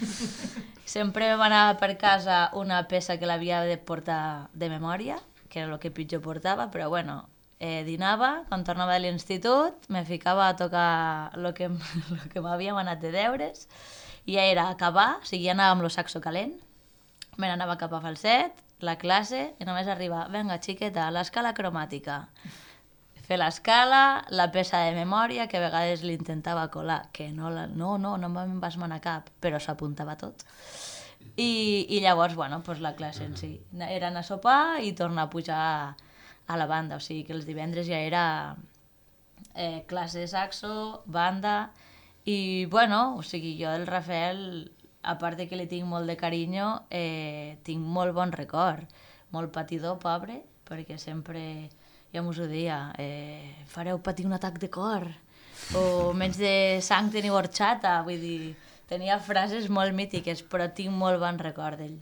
Sempre m'anava per casa una peça que l'havia de portar de memòria, que era el que pitjor portava, però bueno, eh, dinava, quan tornava de l'institut, me ficava a tocar el que, lo que m'havia manat de deures, i ja era acabar, o sigui, ja anava amb el saxo calent, me n'anava cap a falset, la classe, i només arriba, venga, xiqueta, l'escala cromàtica. Fer l'escala, la peça de memòria, que a vegades l'intentava colar, que no, la, no, no, no me'n vas manar cap, però s'apuntava tot. I, i llavors, bueno, pues la classe en si. Era anar a sopar i tornar a pujar a la banda, o sigui que els divendres ja era eh, classe de saxo, banda, i bueno, o sigui, jo del Rafael, a part de que li tinc molt de carinyo, eh, tinc molt bon record, molt patidor, pobre, perquè sempre... ja m'ho deia, eh, fareu patir un atac de cor, o menys de sang teniu horxata, vull dir, tenia frases molt mítiques, però tinc molt bon record d'ell.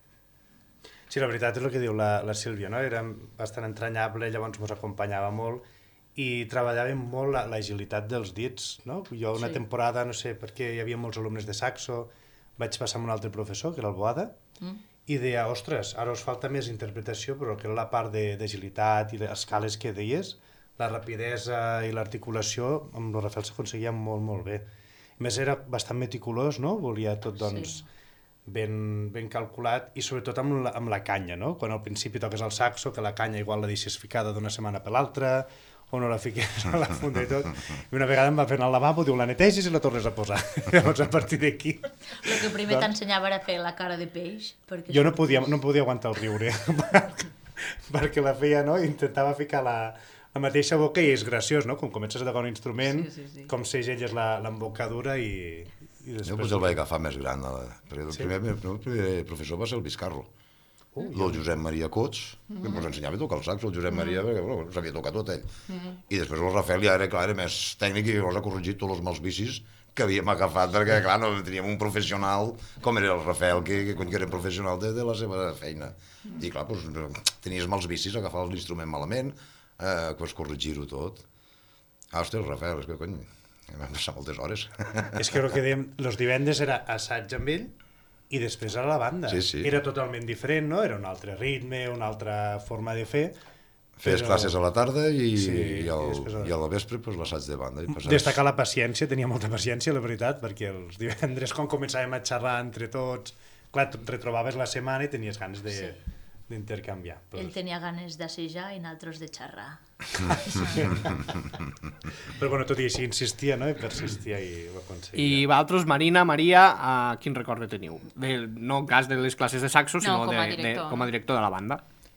Sí, la veritat és el que diu la, la Sílvia, no? Era bastant entranyable, llavors ens acompanyava molt i treballàvem molt la, l'agilitat dels dits, no? Jo una sí. temporada, no sé, perquè hi havia molts alumnes de saxo, vaig passar amb un altre professor, que era el Boada, mm. i deia, ostres, ara us falta més interpretació, però que la part d'agilitat i les escales que deies, la rapidesa i l'articulació, amb el Rafael s'aconseguia molt, molt bé. A més, era bastant meticulós, no? Volia tot, doncs, sí. ben, ben calculat, i sobretot amb la, amb la canya, no? Quan al principi toques el saxo, que la canya igual la deixes ficada d'una setmana per l'altra, o no la fiques a la funda i tot. I una vegada em va fer anar al lavabo, diu, la netegis i la tornes a posar. Llavors, a partir d'aquí... El que primer doncs... t'ensenyava era fer la cara de peix. Perquè jo no podia, no podia aguantar el riure, perquè la feia, no? Intentava ficar la, la mateixa boca i és graciós, no? Com comences a tocar un instrument, Sí, sí, sí. com segelles la- l'embocadura i, i Jo després... potser el vaig agafar més gran, eh, perquè el Sí? primer, el primer professor va ser el Vizcarro. Uh, el Josep Maria Cots, que ens ensenyava a tocar el saxo, el Josep Maria, perquè bueno, sabia tocar tot ell. I després el Rafael ja era, clar, era més tècnic i llavors ha corregit tots els mals vicis que havíem agafat, perquè clar, no teníem un professional com era el Rafael, que, que, que era professional de, de la seva feina. I clar, doncs, tenies mals vicis, agafar l'instrument malament, eh, pues, corregir-ho tot. Ah, hòstia, el Rafael, és que cony, vam passar moltes hores. És que el que dèiem, els divendres era assaig amb ell i després a la banda. Sí, sí. Era totalment diferent, no? Era un altre ritme, una altra forma de fer. Feies però- classes a la tarda i, Sí, i, al, i després a- i a la vespre pues, l'assaig de banda. I passaves... Destacar la paciència, tenia molta paciència, la veritat, perquè els divendres, quan començàvem a xerrar entre tots, clar, et retrobaves la setmana i tenies ganes de, Sí. d'intercanviar. Però... Ell tenia ganes d'assajar i nosaltres de xerrar. Però bueno, tot i així insistia, no? I persistia i ho aconseguia. I vosaltres, Marina, Maria, uh, quin record teniu? De, no en cas de les classes de saxo, No, sinó com a de, de, director. com a director de la banda.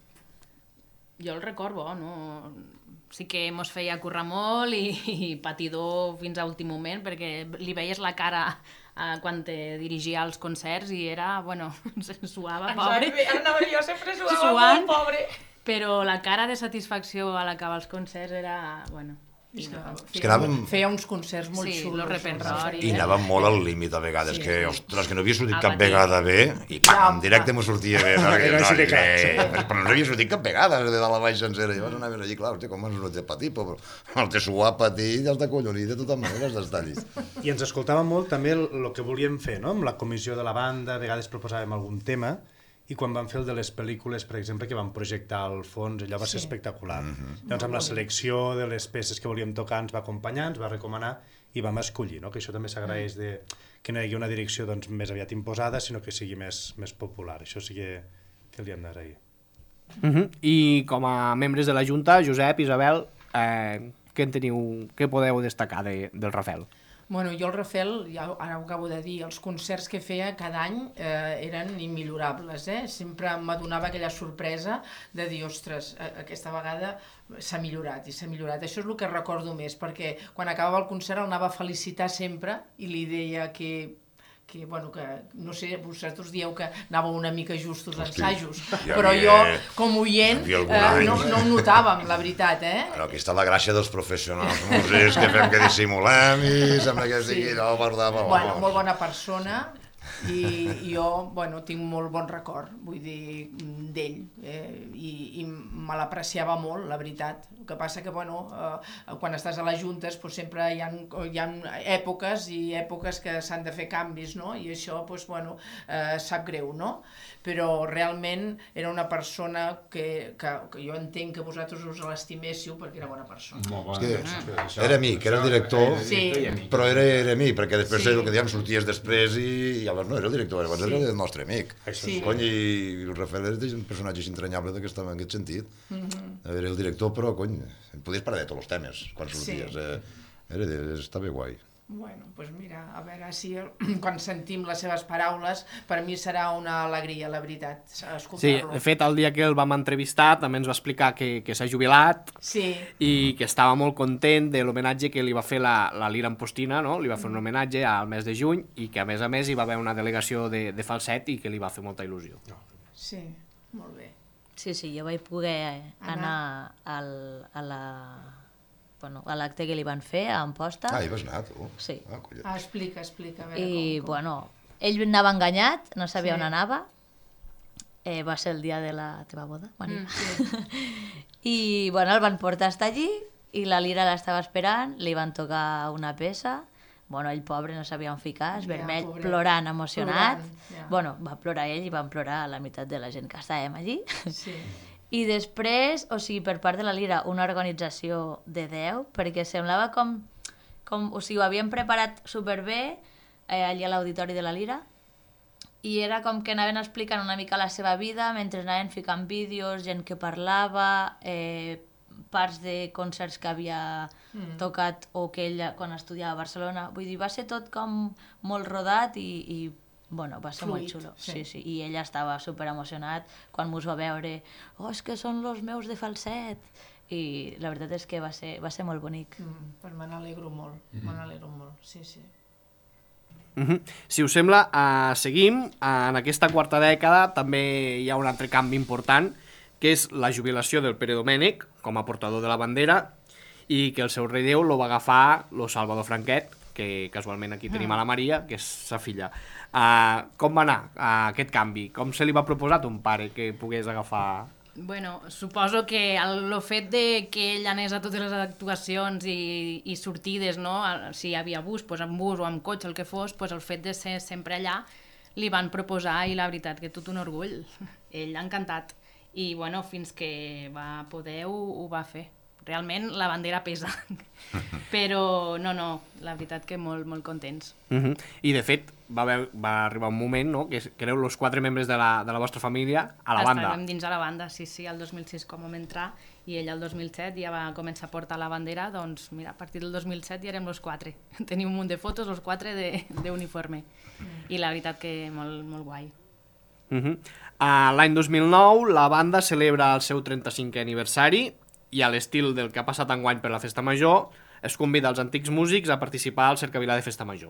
Jo el record bo, no? Sí que mos feia currar molt i, i patidor fins a últim moment, perquè li veies la cara eh, quan te dirigia als concerts i era, bueno, se suava, pobre. Ara anava jo, sempre suava Suant. molt, pobre. Però la cara de satisfacció a l'acabar els concerts era, bueno... I no. És que anàvem- Feia uns concerts molt Sí, xulos. lo repertori. I anàvem molt al límit a vegades, Sí, que, sí. ostres, que no havia sortit Ah, cap patir. vegada bé, i pam, en directe m'ho sortia bé. perquè, Era així de no, clar, eh, sí. Però no havia sortit cap vegada, de dalt a baix sencera. I llavors anaves allí, clar, hòstia, com ens no té patir, però el té suar, patir, i els de collonir de totes maneres d'estar allí. I ens escoltàvem molt també el, el que volíem fer, no? Amb la comissió de la banda, a vegades proposàvem algun tema, i quan vam fer el de les pel·lícules, per exemple, que vam projectar al fons, allò va ser Sí. espectacular. Llavors, amb la selecció de les peces que volíem tocar, ens va acompanyar, ens va recomanar i vam escollir, no? Que això també s'agraeix de que no hi hagi una direcció doncs, més aviat imposada, sinó que sigui més, més popular. Això sí que, que li hem d'agrair. Uh -huh. I com a membres de la Junta, Josep, Isabel, eh, què en teniu, què podeu destacar de, del Rafael? Bueno, jo el Rafael, ja ara ho acabo de dir, els concerts que feia cada any eh, eren immillorables, eh? Sempre m'adonava aquella sorpresa de dir, ostres, a- aquesta vegada s'ha millorat i s'ha millorat. Això és el que recordo més, perquè quan acabava el concert el anava a felicitar sempre i li deia que que, bueno, que, no sé, vosaltres dieu que anàveu una mica justos Hosti, ensajos, hi però havia- jo, com oient, hi havia algun eh, any. no, no ho notàvem, la veritat, eh? Però aquí està la gràcia dels professionals músics, que fem que dissimulem i sembla que sigui Sí. allò per davant. Bueno, molt bona persona i jo, bueno, tinc molt bon record, vull dir, d'ell, eh, i, i me l'apreciava molt, la veritat. El que passa que, bueno, eh, quan estàs a les juntes, doncs sempre hi ha, hi ha èpoques i èpoques que s'han de fer canvis, no? I això, doncs, bueno, eh, sap greu, no? Però realment era una persona que, que, que jo entenc que vosaltres us l'estiméssiu perquè era bona persona. És que era amic, era director, Sí. però era, era amic, perquè després Sí. el que dèiem sorties després i, i llavors no era el director, llavors Sí. era el nostre amic. Sí. Cony, i el Rafael era un personatge entranyable d'aquest en aquest sentit. Mhm. Era el director, però, cony, podies parlar de tots els temes quan Sí. sorties. Eh, era, estava guai. Bueno, doncs mira, a veure si quan sentim les seves paraules, per mi serà una alegria, la veritat, Sí, escoltar-lo. de fet, el dia que el vam entrevistar també ens va explicar que, que s'ha jubilat Sí, i que estava molt content de l'homenatge que li va fer la, la Lira Ampostina, no? Li va fer un homenatge al mes de juny i que, a més a més, hi va haver una delegació de, de falset i que li va fer molta il·lusió. sí, molt bé. Sí, sí, jo vaig poder anar al, a la... Bueno, a l'acte que li van fer a Amposta. Ah, hi vas anar, tu? Sí. Ah, collons. Ah, explica, explica, a veure I, com, com. bueno, ell anava enganyat, no sabia Sí. on anava. Eh, va ser el dia de la teva boda, Maria. Mm, sí. I, bueno, el van portar hasta allí i la Lira l'estava esperant, li van tocar una peça. Bueno, ell, pobre, no sabia on ficar, es Ja, vermell, pobret. plorant, emocionat. Plorant, ja. Bueno, va plorar ell i van plorar la meitat de la gent que estàvem allí. Sí. I després, o sigui, per part de la Lira, una organització de deu, perquè semblava com, com o sigui, ho havien preparat superbé eh, allà a l'auditori de la Lira, i era com que anaven explicant una mica la seva vida, mentre anaven ficant vídeos, gent que parlava, eh, parts de concerts que havia mm. tocat o que ella quan estudiava a Barcelona. Vull dir, va ser tot com molt rodat i, i bueno, va ser Fluid, molt xulo. sí. Sí, sí. I ella estava super emocionat quan mos va veure. Oh, és que són los meus de falset. i la veritat és que va ser, va ser molt bonic. Mm, pues me n'alegro molt, mm. me n'alegro molt, sí, sí. Mm-hmm. Si us sembla, uh, seguim. Uh, en aquesta quarta dècada també hi ha un altre canvi important, que és la jubilació del Pere Domènech com a portador de la bandera i que el seu relleu lo va agafar lo Salvador Franquet, que casualment aquí tenim a la Maria, que és sa filla. Uh, com va anar uh, aquest canvi? Com se li va proposar a ton pare que pogués agafar... Bueno, suposo que el, el fet de que ell anés a totes les actuacions i, i sortides, no? Si hi havia bus, pues amb bus o amb cotxe, el que fos, pues el fet de ser sempre allà li van proposar i la veritat que tot un orgull. Ell ha encantat. I bueno, fins que va poder ho, ho va fer. Realment la bandera pesa. Però no, no, la veritat que molt, molt contents. Uh-huh. I de fet va, haver, va arribar un moment, no?, que éreu els quatre membres de la, de la vostra família a la banda. Estàvem dins a la banda, sí, sí, el dos mil sis com vam entrar i ell el dos mil set ja va començar a portar la bandera, doncs mira, a partir del dos mil set ja érem els quatre. Tenim un munt de fotos, els quatre d'uniforme. Mm. I la veritat que molt, molt guai. Uh-huh. uh, L'any dos mil nou la banda celebra el seu trenta-cinquè aniversari i a l'estil del que ha passat enguany per la Festa Major es convida els antics músics a participar al Cercavila de Festa Major.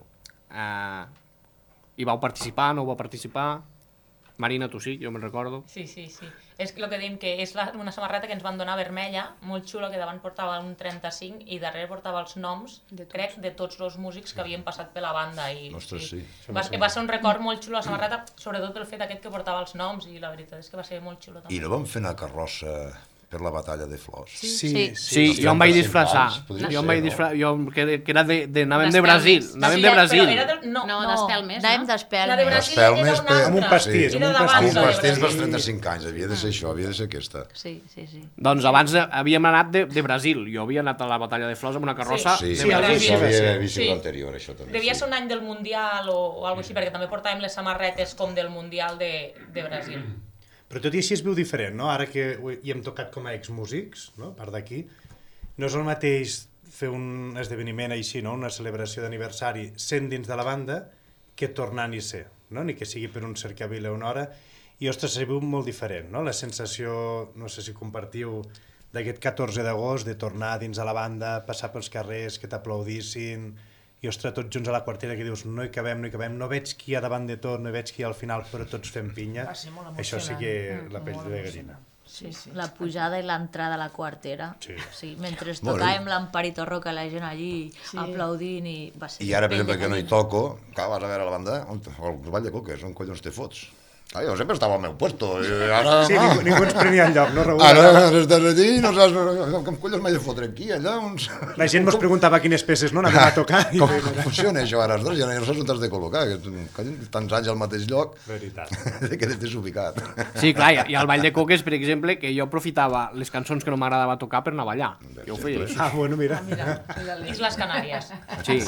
Uh, hi vau participar, no ho vau participar? Marina, tu sí, jo me'n recordo. Sí, sí, sí. És el que dèiem, que és la, una samarreta que ens van donar vermella, molt xula, que davant portava un trenta-cinc i darrere portava els noms, de crec, de tots els músics que havien passat per la banda. I, Ostres, sí. sí. Va, va ser un record molt xulo la samarreta, sobretot pel fet aquest que portava els noms, i la veritat és que va ser molt xulo també. I no vam fer una carrossa per la batalla de Flors? Sí, sí. sí, sí, sí, jo em vaig disfressar. Jo em vaig disfressar, jo, que, que era de, de, anàvem de Brasil. Anàvem de Brasil. De, no, no, no d'Espelmes, no? Anàvem d'Espelmes. La de Brasil Espelmes era una per- altra. Amb un pastís, Era amb un d'abans Amb pastís. un de pastís Brasil. dels trenta-cinc anys, havia de ser això, havia de ser aquesta. Sí, sí, sí. Doncs abans havíem anat de, de Brasil. Jo havia anat a la batalla de Flors amb una carrossa Sí, de sí, Brasil. això sí, havia sí. vist Sí. l'anterior, això també. Devia sí. ser un any del Mundial o, o alguna així, perquè també portàvem les samarretes com del Mundial de, de Brasil. Però tot i així es viu diferent, no? Ara que hi hem tocat com a exmúsics, no? A part d'aquí, no és el mateix fer un esdeveniment així, no? Una celebració d'aniversari sent dins de la banda que tornant-hi ser, no? Ni que sigui per un cercavila una hora. I, ostres, se viu molt diferent, no? La sensació, no sé si compartiu, d'aquest catorze d'agost, de tornar dins de la banda, passar pels carrers, que t'aplaudissin, i, ostres, tots junts a la quartera, que dius, no hi cabem, no hi cabem, no veig qui hi ha davant de tot, no veig qui hi ha al final, però tots fem pinya. Va ser molt Això sí emocionant. que la pell Molt de emocionant. gallina. Sí, sí. La pujada i l'entrada a la quartera. Sí. Sí, mentre Molt bé. tocàvem l'Amparito Roca, la gent allí Sí. aplaudint i va ser... I ara, per pell de exemple, que no hi gallina. toco, clar, vas a veure la banda, on, el Vall de Coques, on collons te fots? Ah, jo sempre estava al meu puesto, i ara... Sí, ningú, ningú ens prenia enlloc, no, Raül? Ara estàs allí i no saps com collons m'he de fotre aquí, allà, uns... La gent mos preguntava quines peces no anàvem a tocar. I... Com, com funciona això ara? Ostres, ja no saps on t'has de col·locar, que tu- tants anys al mateix lloc, Veritat. de que t'has ubicat. Sí, clar, i, i al Ball de Coques, per exemple, que jo aprofitava les cançons que no m'agradava tocar per anar a ballar. Jo ho feia així. Ah, bueno, mira. Mira, mira Isles Canàries. Sí.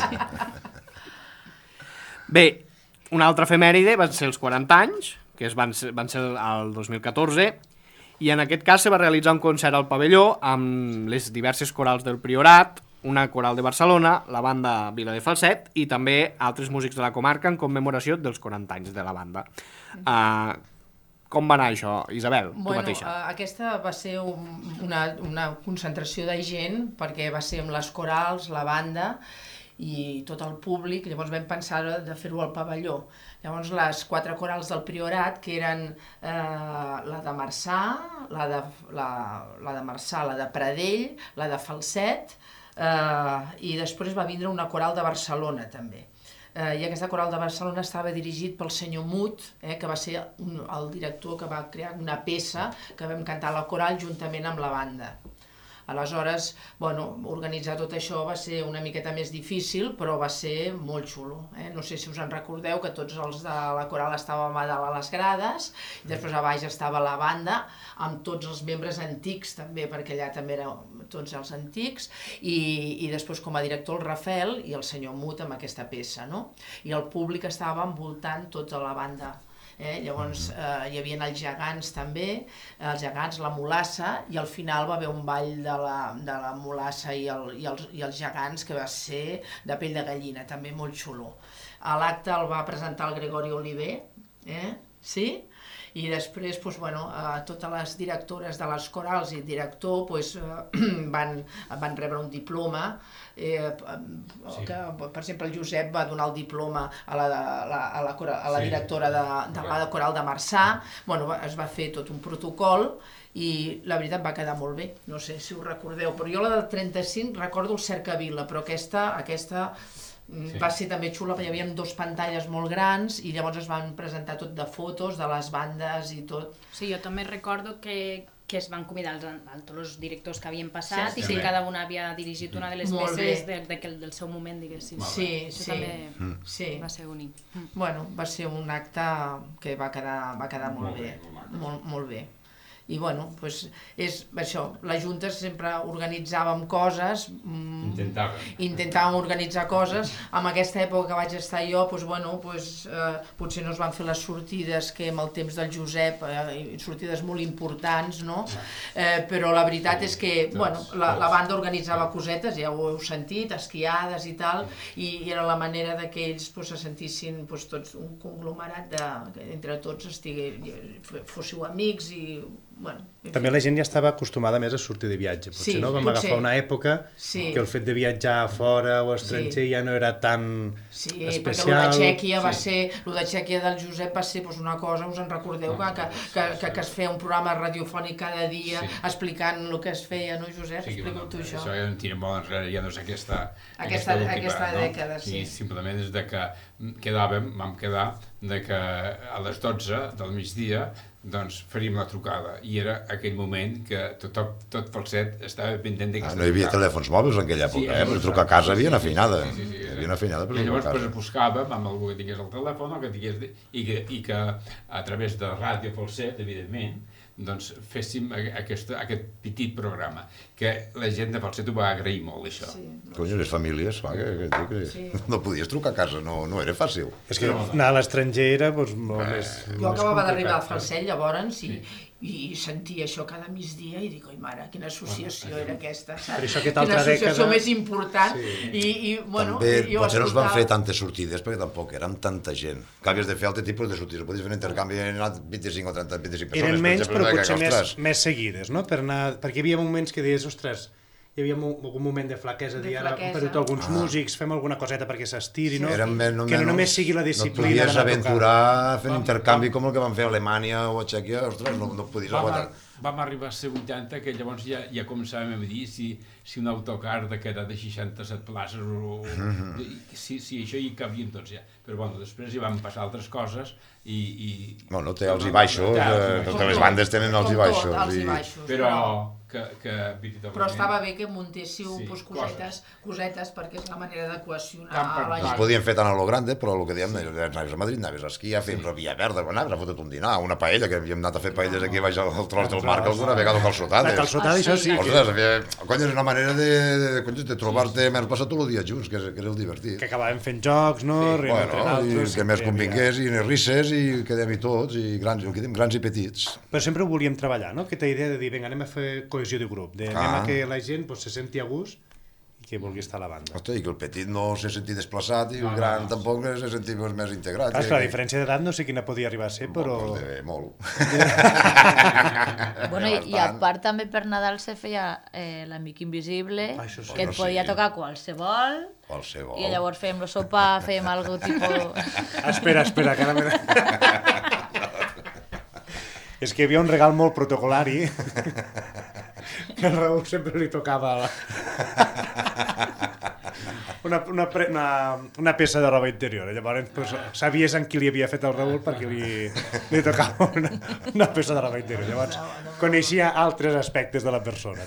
Bé, una altra efemèride van ser els quaranta anys, que es van ser, van ser el dos mil catorze, i en aquest cas se va realitzar un concert al pavelló amb les diverses corals del Priorat, una coral de Barcelona, la banda Vila de Falset i també altres músics de la comarca en commemoració dels quaranta anys de la banda. Uh, com va anar això, Isabel, tu Bueno, mateixa? eh, aquesta va ser un, una, una concentració de gent, perquè va ser amb les corals, la banda i tot el públic. Llavors vam pensar de fer-ho al pavelló. Llavors les quatre corals del Priorat, que eren eh, la de Marçà, la de, la, la de Marçà, la de Pradell, la de Falset, eh, i després va vindre una coral de Barcelona també. Eh, I aquesta coral de Barcelona estava dirigit pel senyor Mut, eh, que va ser un, el director que va crear una peça que vam cantar a la coral juntament amb la banda. Aleshores, bueno, organitzar tot això va ser una miqueta més difícil, però va ser molt xulo. Eh? No sé si us en recordeu que tots els de la coral estàvem a dalt a les grades, i després a baix estava la banda, amb tots els membres antics també, perquè allà també eren tots els antics, i, i després com a director el Rafael i el senyor Mut amb aquesta peça, no? I el públic estava envoltant tota la banda. Eh? Llavors eh, hi havia els gegants també, els gegants, la mulassa, i al final va haver un ball de la, de la mulassa i, el, i, els, i els gegants que va ser de pell de gallina, també molt xulo. A l'acte el va presentar el Gregori Oliver, eh? sí? I després doncs, bueno, eh, totes les directores de les corals i director doncs, eh, van, van rebre un diploma, eh, sí. que, per exemple el Josep va donar el diploma a la, a la, a la, a la directora de, de la coral de Marçà, bueno, es va fer tot un protocol i la veritat va quedar molt bé, no sé si ho recordeu, però jo la del trenta-cinc recordo el Cercavila, però aquesta, aquesta sí. va ser també xula, perquè hi havia dues pantalles molt grans i llavors es van presentar tot de fotos de les bandes i tot. Sí, jo també recordo que, que es van convidar els, els, tots els directors que havien passat sí, i sí. que cada una havia dirigit una de les molt peces de, de, de, del seu moment, diguéssim. Sí, Això sí. també mm. sí. va ser únic. Mm. Bueno, va ser un acte que va quedar, va quedar molt, molt bé, bé molt, molt bé. I bueno, pues és això, la Junta sempre organitzàvem coses, intentàvem, intentàvem organitzar coses, en aquesta època que vaig estar jo, pues, bueno, pues, eh, potser no es van fer les sortides que amb el temps del Josep, eh, sortides molt importants, no? Eh, però la veritat és que bueno, la, la banda organitzava cosetes, ja ho heu sentit, esquiades i tal, i, i era la manera de que ells pues, se sentissin pues, tots un conglomerat de, que entre tots estigui, fóssiu amics i bueno, també la gent ja estava acostumada més a sortir de viatge, potser sí, no? Vam potser. agafar una època sí. que el fet de viatjar a fora o a estranger sí. ja no era tan sí, especial. Sí, perquè el de Txèquia va sí. ser, el de Txèquia del Josep va ser pues, una cosa, us en recordeu, que, que, que, que, que es feia un programa radiofònic cada dia sí. explicant el que es feia, no Josep? Sí, explica-ho bueno, tu això. Això ja en tira molt enrere, ja no és aquesta, aquesta, aquesta, última, aquesta no? dècada, sí. I simplement és de que quedàvem, vam quedar de que a les dotze del migdia doncs faríem la trucada i era aquell moment que tot, tot, tot Falset estava pendent d'aquesta ah, no hi havia trucada. Telèfons mòbils en aquella època, sí, eh? Per trucar a casa hi havia una finada. Sí, sí, sí, hi havia una finada per i llavors trucar a casa. Buscàvem amb algú que tingués el telèfon o que tingués, i, que, i que a través de Ràdio Falset, evidentment, doncs féssim aquest, aquest petit programa, que la gent de Falset ho va agrair molt, això. Sí, no. Conyo, les famílies, va, que, que, que sí. no podies trucar a casa, no, no era fàcil. És que anar a l'estranger era doncs, molt eh, més Jo acabava d'arribar al Falset, llavors, i, sí. i sentia això cada migdia i dic, oi mare, quina associació era aquesta, saps? Quina associació dècada... més important. Sí. I, i, bueno, també jo potser escoltava... no es van fer tantes sortides perquè tampoc érem tanta gent. Que havies de fer altre tipus de sortides, podies fer un intercanvi, han anat vint-i-cinc o trenta, vint-i-cinc persones. Eren menys, per però exemple, potser que, més, més seguides, no? Per anar... Perquè hi havia moments que deies, ostres, hi havia algun moment de flaquesa, de dir, ara hem perdut alguns ah. músics, fem alguna coseta perquè s'estiri, no? Eren men, no que menys, no només sigui la disciplina. No et podies aventurar fent intercanvi com el que van fer a Alemanya o a Txèquia, ostres, no, no podies aguantar. Vam arribar a ser vuitanta, que llavors ja, ja començàvem a dir si, si un autocar de que era de seixanta-set places o... Mm-hmm. si, si això hi cabien tots ja. Però bueno, després hi van passar altres coses i... i bueno, té alts i baixos, eh, totes les bandes tenen alts i baixos. Alts i baixos, però... que, que però estava bé que muntéssiu sí, pues, cosetes, cosetes perquè és la manera de cohesionar la gent. Es podien fer tant a lo grande, però el que dèiem, anaves a Madrid, anaves a esquiar, fèiem la Via Verda, anaves a fotut un dinar, una paella, que havíem anat a fer paelles aquí baix al tros del mar, alguna vegada calçotades. La calçotada, això sí. Ostres, cony, és una manera de, de, de trobar-te, més passar tot el dia junts, que, que és el divertit. Que acabàvem fent jocs, no? Sí. Bueno, i que més convingués, i risses, i quedem-hi tots, i grans, grans i petits. Però sempre ho volíem treballar, no? Aquesta idea de dir, vinga, anem a fer cohesió de grup, de anem a que la gent pues, se senti a gust i que vulgui estar a la banda. Ostres, i que el petit no se senti desplaçat i el gran no, no. tampoc se senti més integrat. Clar, la diferència d'edat no sé quina podia arribar a ser, però... Molt, de, molt. Bueno, i, i a part també per Nadal se feia eh, l'Amic Invisible, ah, sí. que et podia sí. tocar qualsevol, qualsevol, i llavors fèiem el sopar, fèiem algo tipus... Espera, espera, que ara me... És que hi havia un regal molt protocolari que al Raül sempre li tocava la... una, una, una, una peça de roba interior. Llavors pues, sabies en qui li havia fet el Raül perquè li, li tocava una, una peça de roba interior. Llavors coneixia altres aspectes de la persona.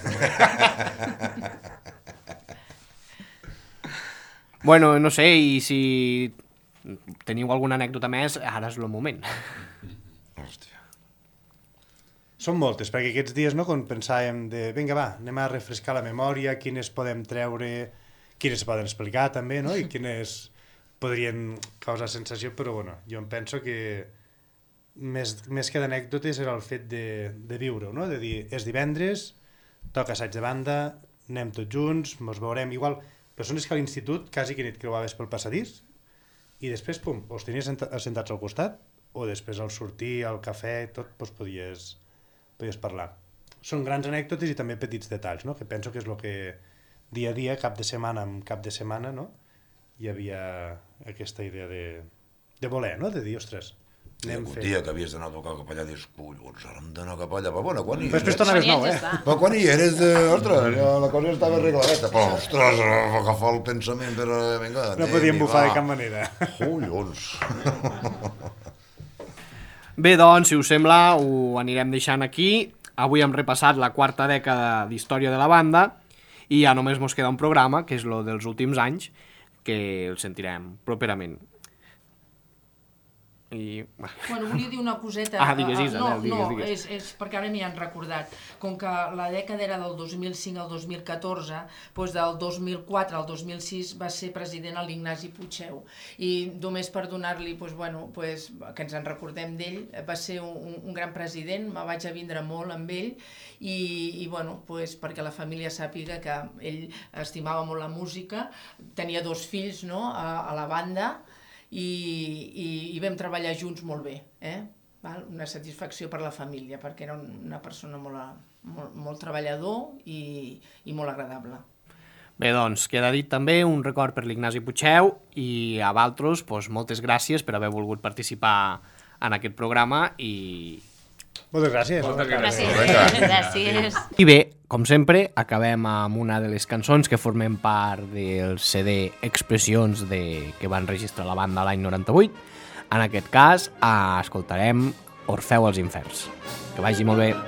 Bueno, no sé, i si teniu alguna anècdota més, ara és el moment. Hòstia. Són moltes, perquè aquests dies no, quan pensàvem de, vinga va, anem a refrescar la memòria, quines podem treure, quines se poden explicar també, no? I quines podrien causar sensació, però bueno, jo em penso que més, més que d'anècdotes era el fet de, de viure-ho, no? De dir, és divendres, toca assaig de banda, anem tots junts, mos veurem, igual, persones que a l'institut quasi que ni et creuaves pel passadís, i després, pum, els tenies sentats al costat, o després al sortir, al cafè, tot, doncs podies, podies parlar. Són grans anècdotes i també petits detalls, no? Que penso que és el que dia a dia, cap de setmana en cap de setmana, no? Hi havia aquesta idea de, de voler, no? De dir, ostres, anem un fent... dia que havies d'anar a tocar cap allà, dius, collons, ara hem d'anar cap allà, però bueno, quan hi Després eres? tornaves nou, eh? Però quan hi eres, eh, ostres, ja la cosa estava arregladeta, però ostres, agafar el pensament per... Vinga, No anem, podíem i bufar va. de cap manera. Collons. Bé, doncs, si us sembla, ho anirem deixant aquí. Avui hem repassat la quarta dècada d'història de la banda i ja només mos queda un programa, que és el dels últims anys, que el sentirem properament. I... Bueno, volia dir una coseta. Ah, digues, eh, Isabel, no, digues, no, digues. És, és perquè ara m'hi han recordat. Com que la dècada era del dos mil cinc al dos mil catorze, doncs del dos mil quatre al dos mil sis va ser president l'Ignasi Puigdeu. I només per donar-li, doncs, bueno, doncs, que ens en recordem d'ell, va ser un, un gran president, me vaig a vindre molt amb ell, i, i bueno, doncs, perquè la família sàpiga que ell estimava molt la música, tenia dos fills, no?, a, a la banda, I, i, i vam treballar junts molt bé, eh? Val? Una satisfacció per la família, perquè era una persona molt, molt, molt treballador i, i molt agradable. Bé, doncs, queda dit també un record per l'Ignasi Puigdeu i a vosaltres, doncs, moltes gràcies per haver volgut participar en aquest programa i... Moltes gràcies. Moltes Gràcies. Gràcies. I bé, com sempre, acabem amb una de les cançons que formen part del C D Expressions de... que van registrar la banda l'any noranta-vuit. En aquest cas, eh, escoltarem Orfeu als Inferns. Que vagi molt bé.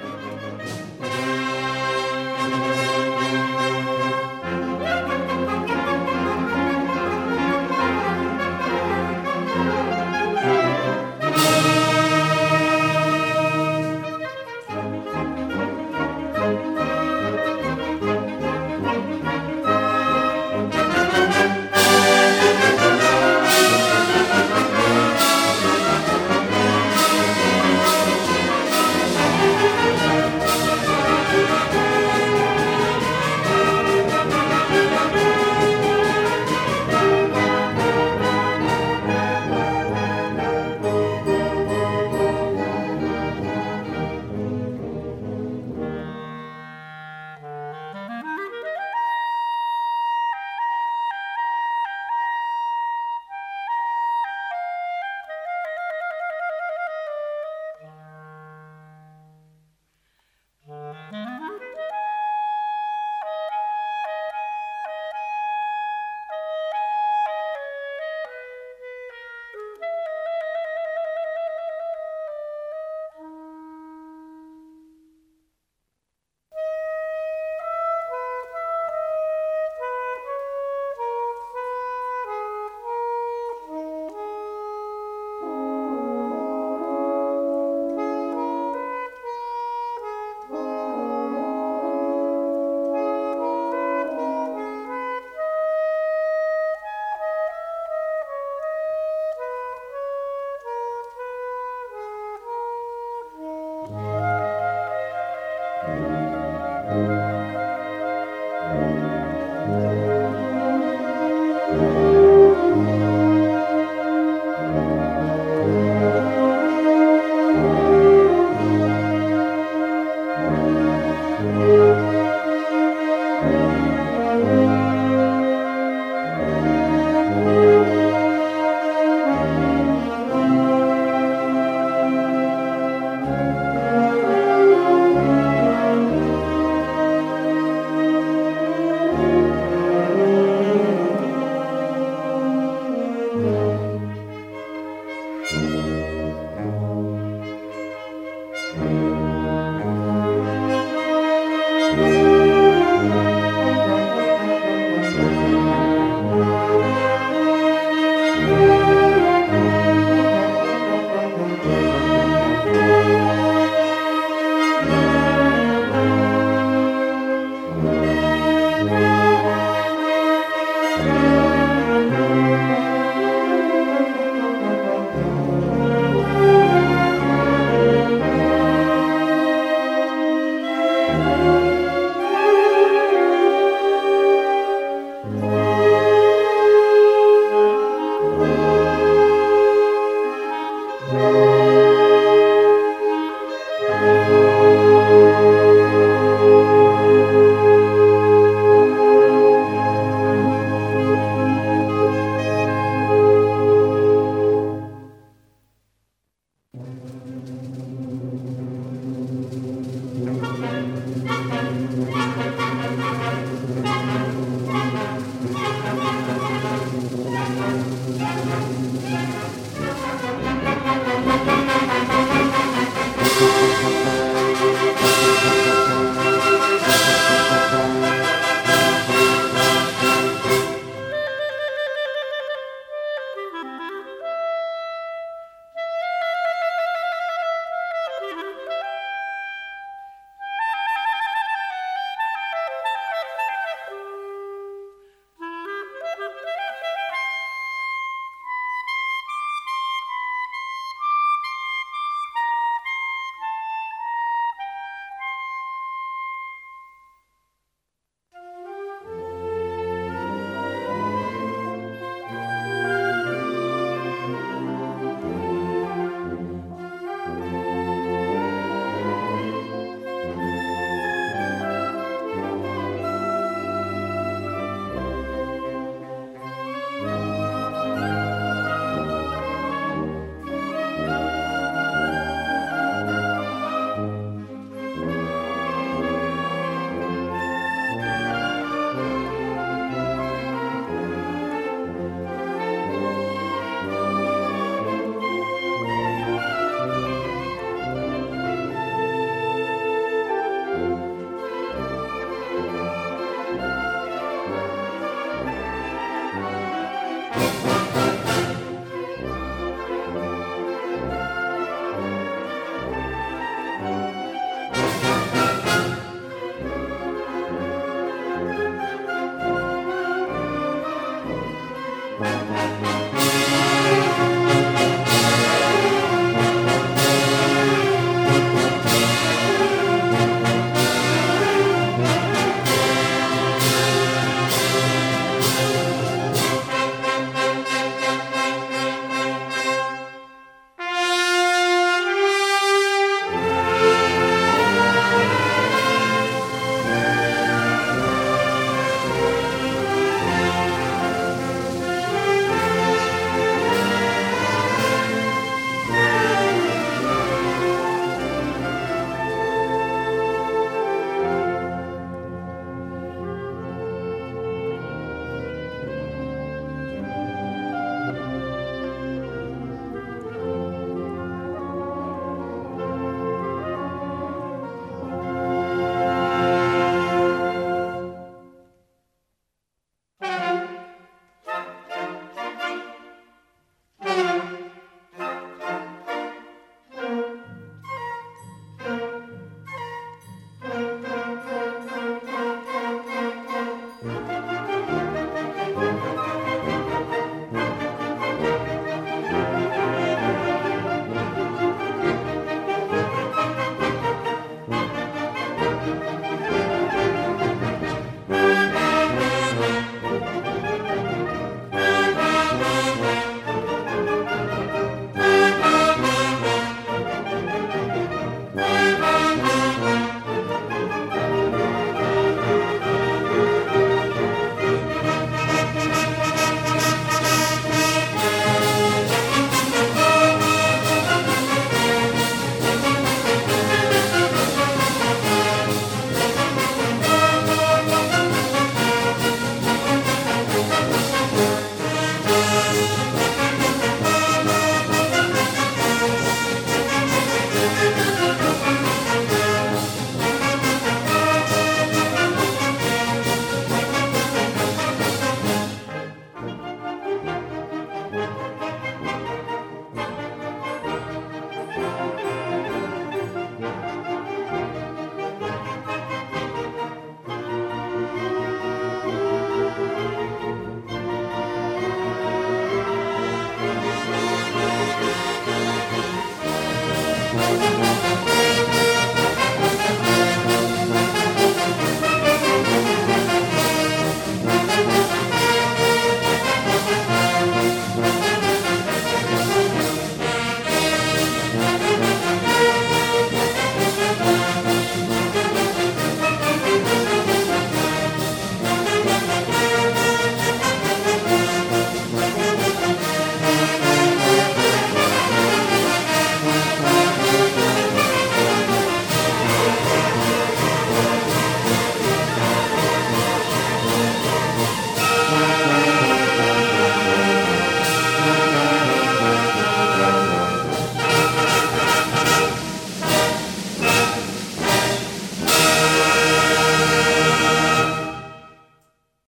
Gràcies.